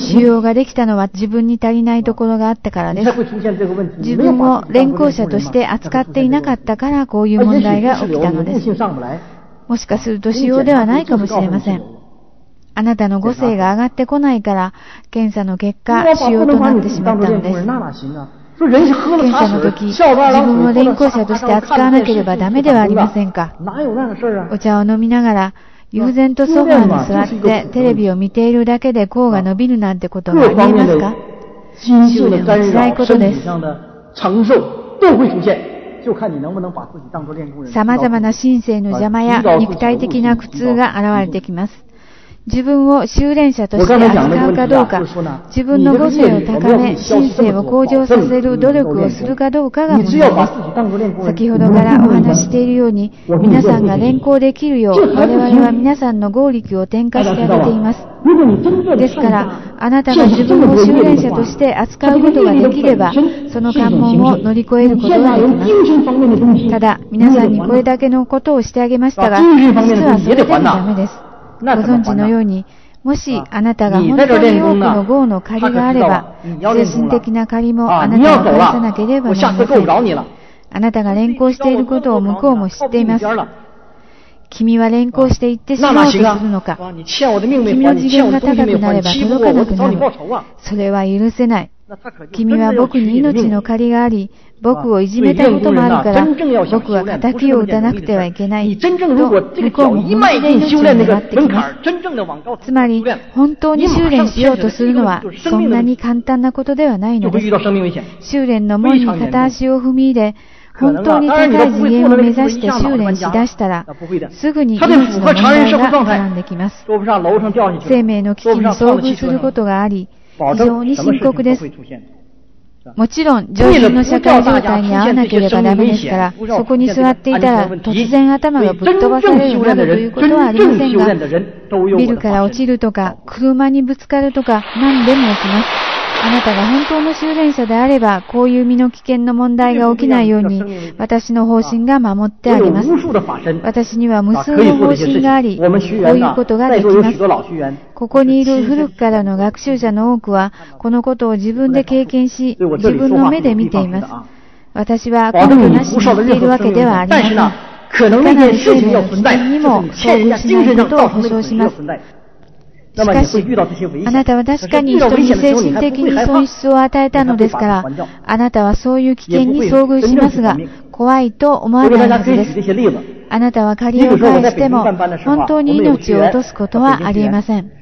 腫瘍ができたのは自分に足りないところがあったからです。自分を練行者として扱っていなかったからこういう問題が起きたのです。もしかすると腫瘍ではないかもしれません。あなたの母性が上がってこないから検査の結果腫瘍となってしまったのです。検査の時、自分を練行者として扱わなければダメではありませんか？お茶を飲みながら、悠然とソファーに座ってテレビを見ているだけで甲が伸びるなんてことがありえますか？修練は辛いことです。様々な神聖の邪魔や肉体的な苦痛が現れてきます。自分を修練者として扱うかどうか、自分の母性を高め、神性を向上させる努力をするかどうかが問題です。先ほどからお話ししているように、皆さんが練行できるよう、我々は皆さんの合力を転化してあげています。ですから、あなたが自分を修練者として扱うことができれば、その関門を乗り越えることができます。ただ、皆さんにこれだけのことをしてあげましたが、実はそれでもダメです。ご存知のように、もしあなたが本当に多くの業の借りがあれば、精神的な借りもあなたが返さなければなりません。あなたが練行していることを向こうも知っています。君は練行していってしまおうとするのか。君の次元が高くなれば届かなくなる。それは許せない。君は僕に命の借りがあり、僕をいじめたこともあるから、僕は仇を討たなくてはいけない。と、向こうも本気で命を願ってきます。つまり、本当に修練しようとするのは、そんなに簡単なことではないのです。修練の門に片足を踏み入れ、本当に高い次元を目指して修練しだしたら、すぐに命の問題が絡んできます。生命の危機に遭遇することがあり、非常に深刻です。もちろん、常人の社会状態に合わなければダメですから、そこに座っていたら突然頭がぶっ飛ばされるなどということはありませんが、ビルから落ちるとか、車にぶつかるとか、何でも起きます。あなたが本当の修練者であれば、こういう身の危険の問題が起きないように、私の方針が守ってあげます。私には無数の方針があり、こういうことができます。ここにいる古くからの学習者の多くは、このことを自分で経験し、自分の目で見ています。私は根拠なしに言っているわけではありません。いかなる生命の危険にも遭遇しないことを保証します。しかし、あなたは確かに人に精神的に損失を与えたのですから、あなたはそういう危険に遭遇しますが、怖いと思わないはずです。 あなたは借りを返しても本当に命を落とすことはありえません。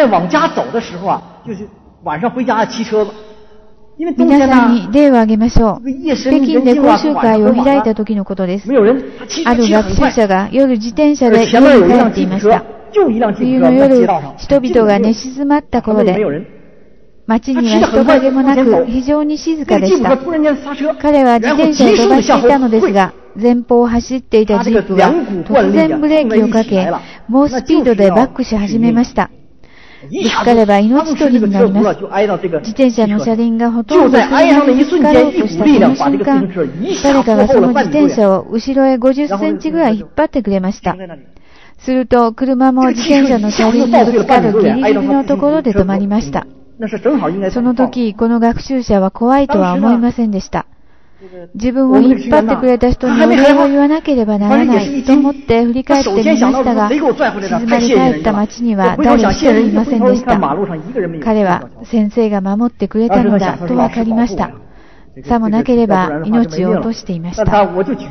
皆さんに例を挙げましょう。北京で講習会を開いた時のことです。ある学習者が夜自転車で家に帰っていました。冬の夜、人々が寝静まった頃で、街には人影もなく非常に静かでした。彼は自転車を飛ばしていたのですが、前方を走っていたジープが突然ブレーキをかけ、猛スピードでバックし始めました。ぶつかれば命取りになります。自転車の車輪がほとんど車にぶつかろうとしたその瞬間、誰かがその自転車を後ろへごじゅっセンチぐらい引っ張ってくれました。すると車も自転車の車輪にぶつかるギリギリのところで止まりました。その時、この学習者は怖いとは思いませんでした。自分を引っ張ってくれた人にお礼を言わなければならないと思って振り返ってみましたが、静まり返った街には誰一人いませんでした。彼は先生が守ってくれたのだと分かりました。さもなければ命を落としていました。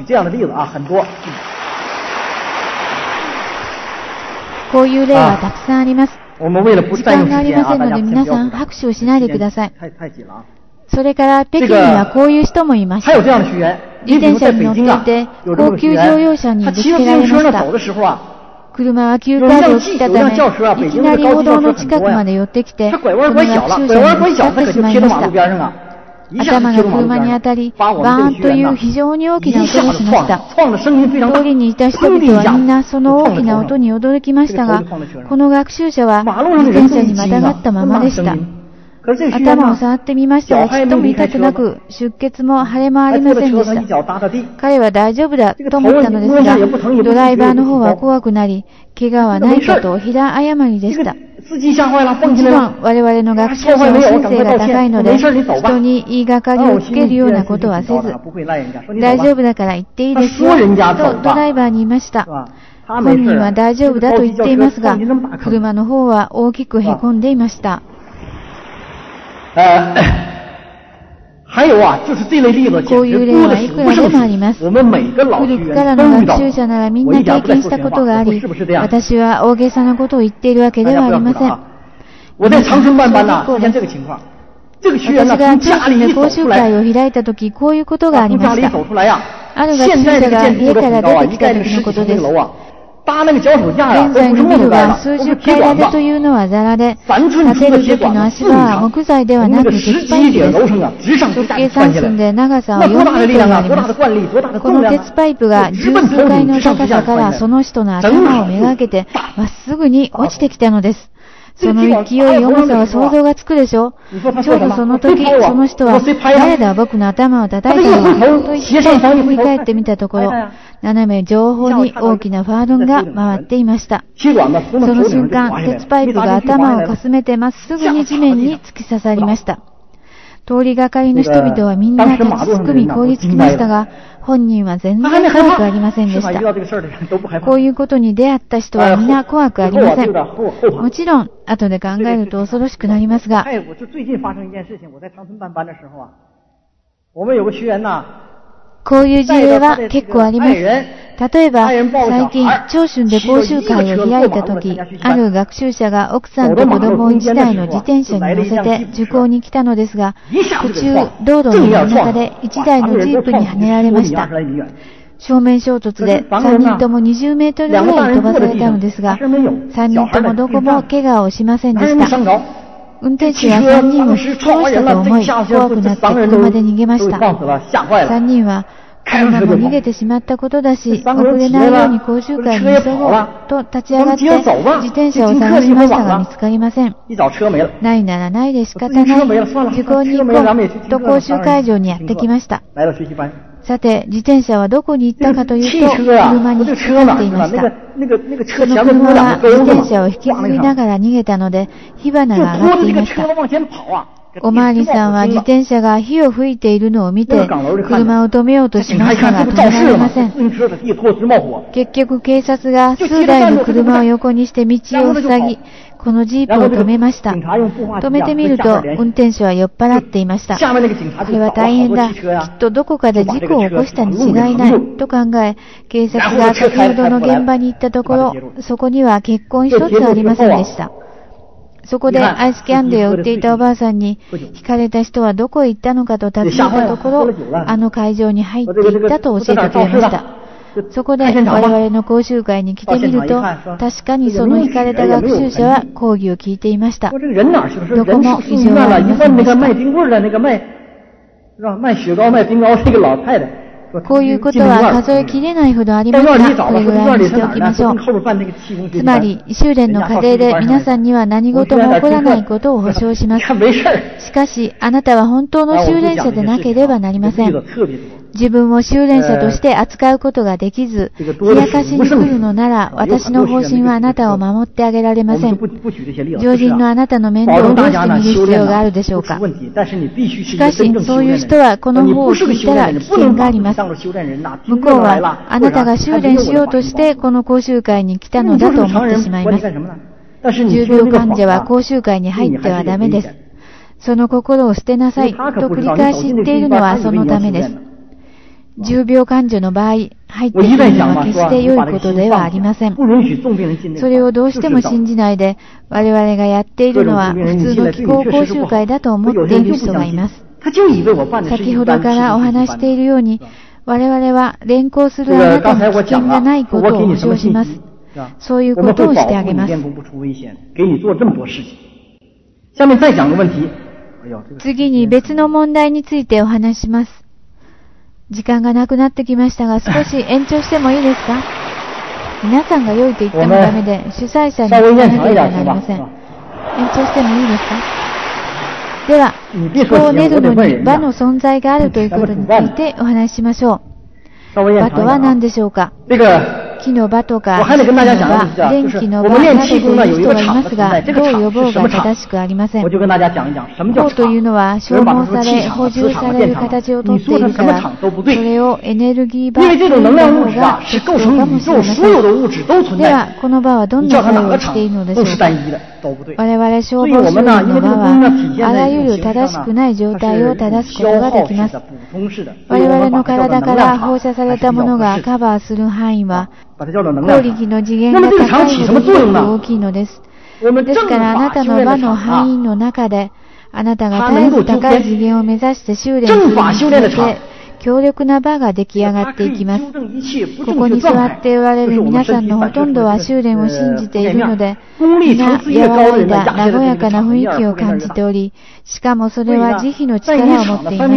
こういう例はたくさんあります。時間がありませんので皆さん拍手をしないでください。それから北京にはこういう人もいました。自転車に乗っていて高級乗用車にぶつけられました。車は急カーブを切ったため、いきなり歩道の近くまで寄ってきて、この学習者にぶつかってしまいました。頭が車に当たり、バーンという非常に大きな音がしました。通りにいた人々はみんなその大きな音に驚きましたが、この学習者は自転車にまたがったままでした。頭を触ってみましたが、ちっとも痛くなく、出血も腫れもありませんでした。彼は大丈夫だと思ったのですが、ドライバーの方は怖くなり、怪我はないかと平謝りでした。もちろん我々の学習者の神経が高いので、人に言いがかりをつけるようなことはせず、大丈夫だから言っていいですよとドライバーに言いました。本人は大丈夫だと言っていますが、車の方は大きくへこんでいました。こういう例はいくらでもあります。古くからの学習者ならみんな経験したことがあり、私は大げさなことを言っているわけではありません。私が長春で講習会を開いたとき、こういうことがありました。ある学習者が家から出てきたときのことです。現在のビルは数十階建てというのはザラで、建てる時の足場は木材ではなく鉄パイプです。直径さん寸で長さはよんメートルあります。この鉄パイプが十数階の高さからその人の頭をめがけてまっすぐに落ちてきたのです。その勢い、重さは想像がつくでしょう。ちょうどその時、その人は、誰だ僕の頭を叩いたのは、と言って振り返ってみたところ、斜め上方に大きなファードンが回っていました。その瞬間、鉄パイプが頭をかすめてまっすぐに地面に突き刺さりました。通りがかりの人々はみんな立ちすくみ凍りつきましたが、本人は全然怖くありませんでした。こういうことに出会った人はみんな怖くありません。もちろん、後で考えると恐ろしくなりますが、こういう事例は結構あります。例えば、最近、長春で講習会を開いたとき、ある学習者が奥さんと子供を一台の自転車に乗せて受講に来たのですが、途中、道路の真ん中で一台のジープにはねられました。正面衝突でさんにんともにじゅうメートルぐらい飛ばされたのですが、さんにんともどこも怪我をしませんでした。運転手はさんにんを殺したと思い、怖くなって車で逃げました。さんにんは、車も逃げてしまったことだし、遅れないように講習会に急ごうと立ち上がって自転車を探しましたが見つかりません。ないならないで仕方ない。受講に行こうと講習会場にやってきました。さて、自転車はどこに行ったかというと、車に引っかかっていました。その車は自転車を引きずりながら逃げたので、火花が上がっていました。 おまわりさんは自転車が火を吹いているのを見て、車を止めようとしましたが止められません。結局警察が数台の車を横にして道を塞ぎ、このジープを止めました。止めてみると、運転手は酔っ払っていました。これは大変だ。きっとどこかで事故を起こしたに違いない。と考え、警察が先ほどの現場に行ったところ、そこには血痕一つありませんでした。そこでアイスキャンディーを売っていたおばあさんに、惹かれた人はどこへ行ったのかと尋ねたところ、あの会場に入っていったと教えてくれました。そこで我々の講習会に来てみると、確かにその惹かれた学習者は講義を聞いていました。どこも異常はありませんでした。こういうことは数えきれないほどありますが、これぐらいにしておきましょう。つまり、修練の過程で皆さんには何事も起こらないことを保証します。しかし、あなたは本当の修練者でなければなりません。自分を修練者として扱うことができず、冷やかしに来るのなら、私の方針はあなたを守ってあげられません。常人のあなたの面倒をどうして見る必要があるでしょうか。しかし、そういう人はこの方を聞いたら危険があります。向こうは、あなたが修練しようとしてこの講習会に来たのだと思ってしまいます。重病患者は講習会に入ってはダメです。その心を捨てなさいと繰り返し言っているのはそのためです。重病患者の場合、入ってくるのは決して良いことではありません。それをどうしても信じないで、我々がやっているのは普通の気候講習会だと思っている人がいます。先ほどからお話しているように、我々は連行するあなたに危険がないことを保証します。そういうことをしてあげます。次に別の問題についてお話します。時間がなくなってきましたが、少し延長してもいいですか？皆さんが良いと言ってもダメで、主催者に言わなければなりません。延長してもいいですか？では、気候を練るのに場の存在があるということについてお話ししましょう。場とは何でしょうか？木の場とか、火の場、電気の場などという人がいますが、どう呼ぼうが正しくありません。鋼というのは消耗され、補充される形をとっているから、それをエネルギー場という方が適当かもしれません。では、この場はどんな作用をしているのでしょうか？我々消防修理の場は、あらゆる正しくない状態を正すことができます。我々の体から放射されたものがカバーする範囲は、効力の次元が高いほどすごく大きいのです。ですからあなたの場の範囲の中で、あなたが絶えず高い次元を目指して修練するにつれて、強力な場が出来上がっていきます。ここに座っておられる皆さんのほとんどは修練を信じているので、皆和らいだ和やかな雰囲気を感じており、しかもそれは慈悲の力を持っています。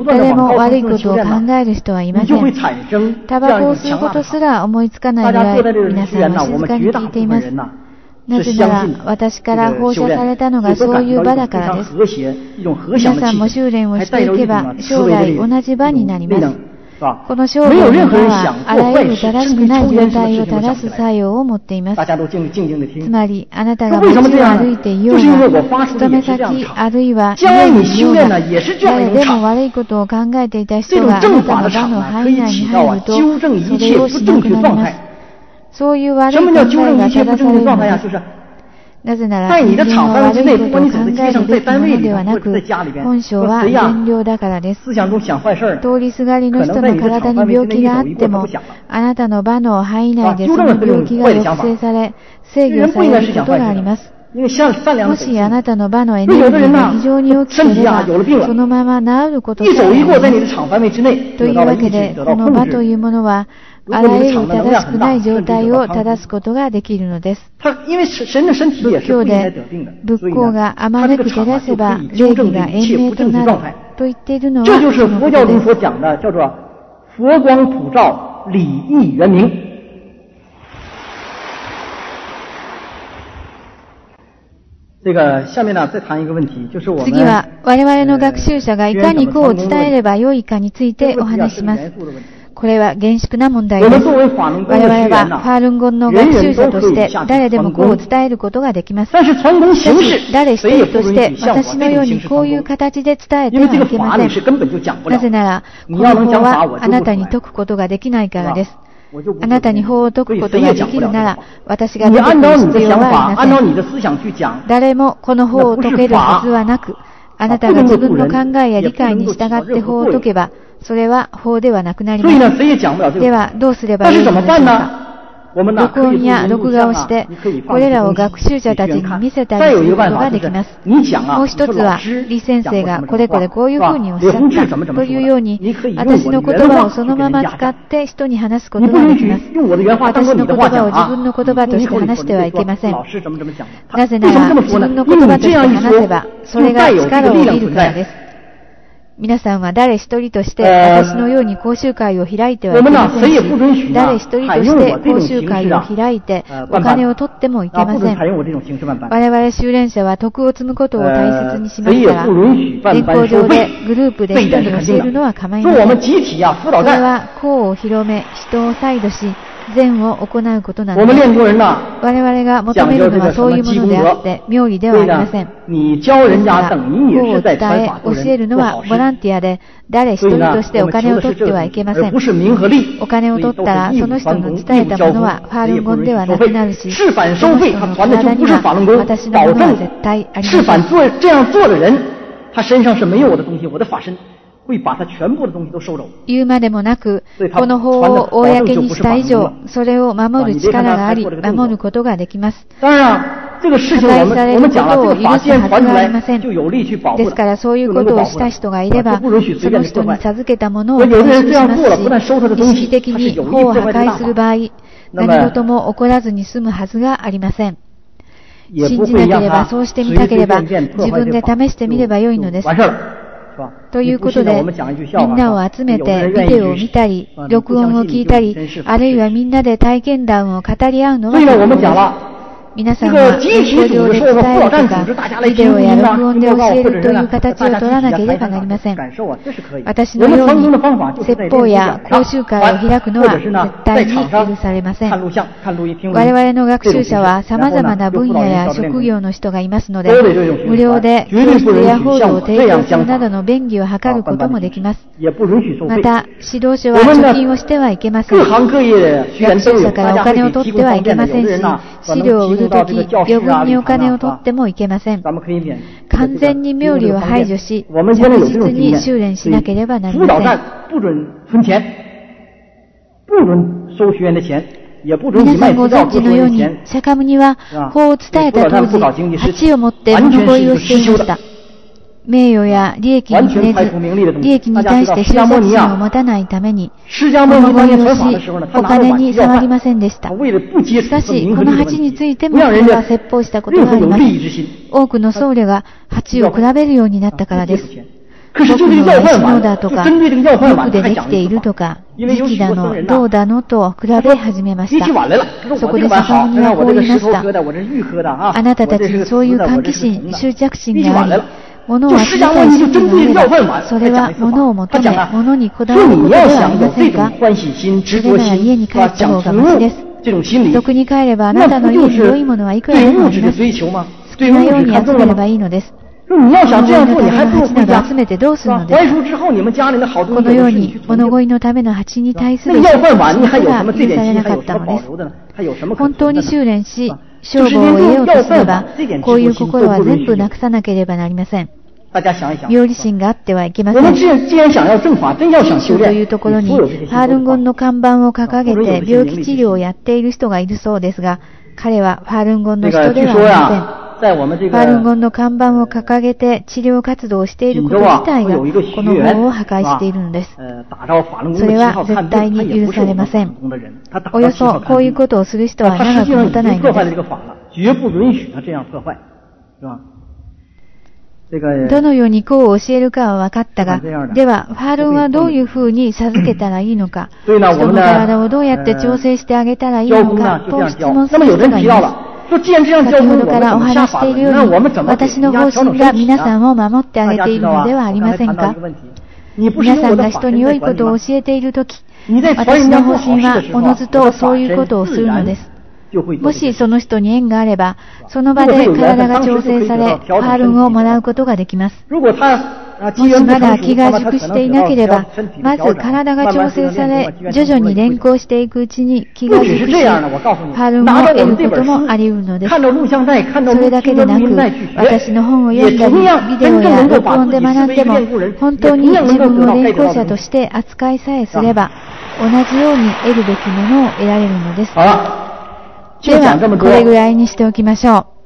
誰も悪いことを考える人はいません。タバコを吸うことすら思いつかないぐらい、皆さんは静かに聞いています。なぜなら、私から放射されたのがそういう場だからです。皆さんも修練をしていけば、将来同じ場になります。この生涯の場は、あらゆる正しくない状態を正す作用を持っています。つまり、あなたが街を歩いていようが、勤め先、あるいは家にいようが、誰でも悪いことを考えていた人があなたの場の範囲内に入ると、それをしなくなります。そういう悪い考えが正されるのです。なぜなら、人間は悪いことを考えるべきものではなく、本性は善良だからです。通りすがりの人の体に病気があっても、あなたの場の範囲内でその病気が抑制され、制御されることがあります。もしあなたの場のエネルギーが非常に大きければ、そのまま治ることがあります。というわけで、この場というものは、あらゆる正しくない状態を正すことができるのです。仏教で仏法があまねく照らせば礼儀が延命となると言っているのはそのことです。次は我々の学習者がいかにこう伝えればよいかについてお話しします。 これは厳粛な問題です。我々はファールンゴンの学習者として誰でもこう伝えることができます。しかし誰一人として私のようにこういう形で伝えてはいけません。なぜなら、この法はあなたに解くことができないからです。あなたに法を解くことができるなら、私が出てくる必要はありません。誰もこの法を解けるはずはなく、あなたが自分の考えや理解に従って法を解けば、それは法ではなくなります。では、どうすればよいのでしょうか。録音や録画をして、これらを学習者たちに見せたりすることができます。もう一つは、李先生がこれこれこういうふうにおっしゃったというように、私の言葉をそのまま使って人に話すことができます。私の言葉を自分の言葉として話してはいけません。なぜなら、自分の言葉として話せば、それが力を得るからです。皆さんは誰一人として私のように講習会を開いてはいけませんし、誰一人として講習会を開いてお金を取ってもいけません。我々修練者は徳を積むことを大切にしますから、年功上でグループで人に教えるのは構いません。それは功を広め、人を再度し、善を行うことなのです。我々が求めるのはそういうものであって、妙義ではありません。ですから、法を伝え、教えるのはボランティアで、誰一人としてお金を取ってはいけません。お金を取ったら、その人の伝えたものはファールンゴンではなくなるし、その人の体には私のものは絶対ありません。 他身上是没有我的东西，我的法身会把他全部的东西都收走。 言うまでもなく、この法を公にした以上、それを守る力があり、守ることができます。 当然这个事情我们我们讲了，这个法宣传出来就有利去保护。 ですからそういうことをした人がいれば、その人に授けたものを回収しますし、意識的に法を破壊する場合、何事も起こらずに済むはずがありません。信じなければ、そうしてみたければ、自分で試してみればよいのです。ということで、みんなを集めてビデオを見たり、録音を聞いたり、あるいはみんなで体験談を語り合うのは有効です。皆さんは原稿上で伝えるとか、ビデオや録音で教えるという形を取らなければなりません。私のように説法や講習会を開くのは絶対に許されません。我々の学習者は様々な分野や職業の人がいますので、無料で教室やホールを提供するなどの便宜を図ることもできます。また、指導書は貯金をしてはいけません。学習者からお金を取ってはいけませんし、資料を売るとき、余分にお金を取ってもいけません。完全に妙理を排除し、着実に修練しなければなりません。皆さんご存知のように、釈迦牟尼は法を伝えた当時、鉢を持って物乞いをしていました。名誉や利益に触れず、利益に対して執着心を持たないために、物乞いをし、お金に触りませんでした。しかし、この鉢についても彼は説法したことがあります。多くの僧侶が鉢を比べるようになったからです。僕の石のだとか、木でできているとか、時期だの、どうだのと比べ始めました。そこで釈迦牟尼はこう言いました。あなたたちにそういう喚起心、執着心があり、物を集めたい心理があれば、それは物を求め、物にこだわることではありませんか？それなら家に帰った方がマシです。俗に帰ればあなたの家に良いものはいくらでもあります。好きなように集めればいいのです。物乞いのための鉢など集めてどうするのですか？このように物乞いのための鉢に対する執着心が許されなかったのです。本当に修練し、称号を得ようとすれば、こういう心は全部なくさなければなりません。妙理心があってはいけません。信州というところに、ハールンゴンの看板を掲げて病気治療をやっている人がいるそうですが、彼はハールンゴンの人ではありません。ファールンゴンの看板を掲げて治療活動をしていること自体がこの法を破壊しているのです。それは絶対に許されません。およそこういうことをする人は長く持たないのです。どのようにこう教えるかは分かったが、ではファールンはどういうふうに授けたらいいのか、人の体をどうやって調整してあげたらいいのかと質問する人がいます。先ほどからお話しているように、私の方針が皆さんを守ってあげているのではありませんか？皆さんが人に良いことを教えているとき、 私の方針はおのずとそういうことをするのです。もしその人に縁があれば、その場で体が調整され、パールンをもらうことができます。もしまだ気が熟していなければ、まず体が調整され、徐々に連行していくうちに気が熟し、パールンを得ることもあり得るのです。それだけでなく、私の本を読んだり、ビデオや録音で学んでも、本当に自分を連行者として扱いさえすれば、同じように得るべきものを得られるのです。では、これぐらいにしておきましょう。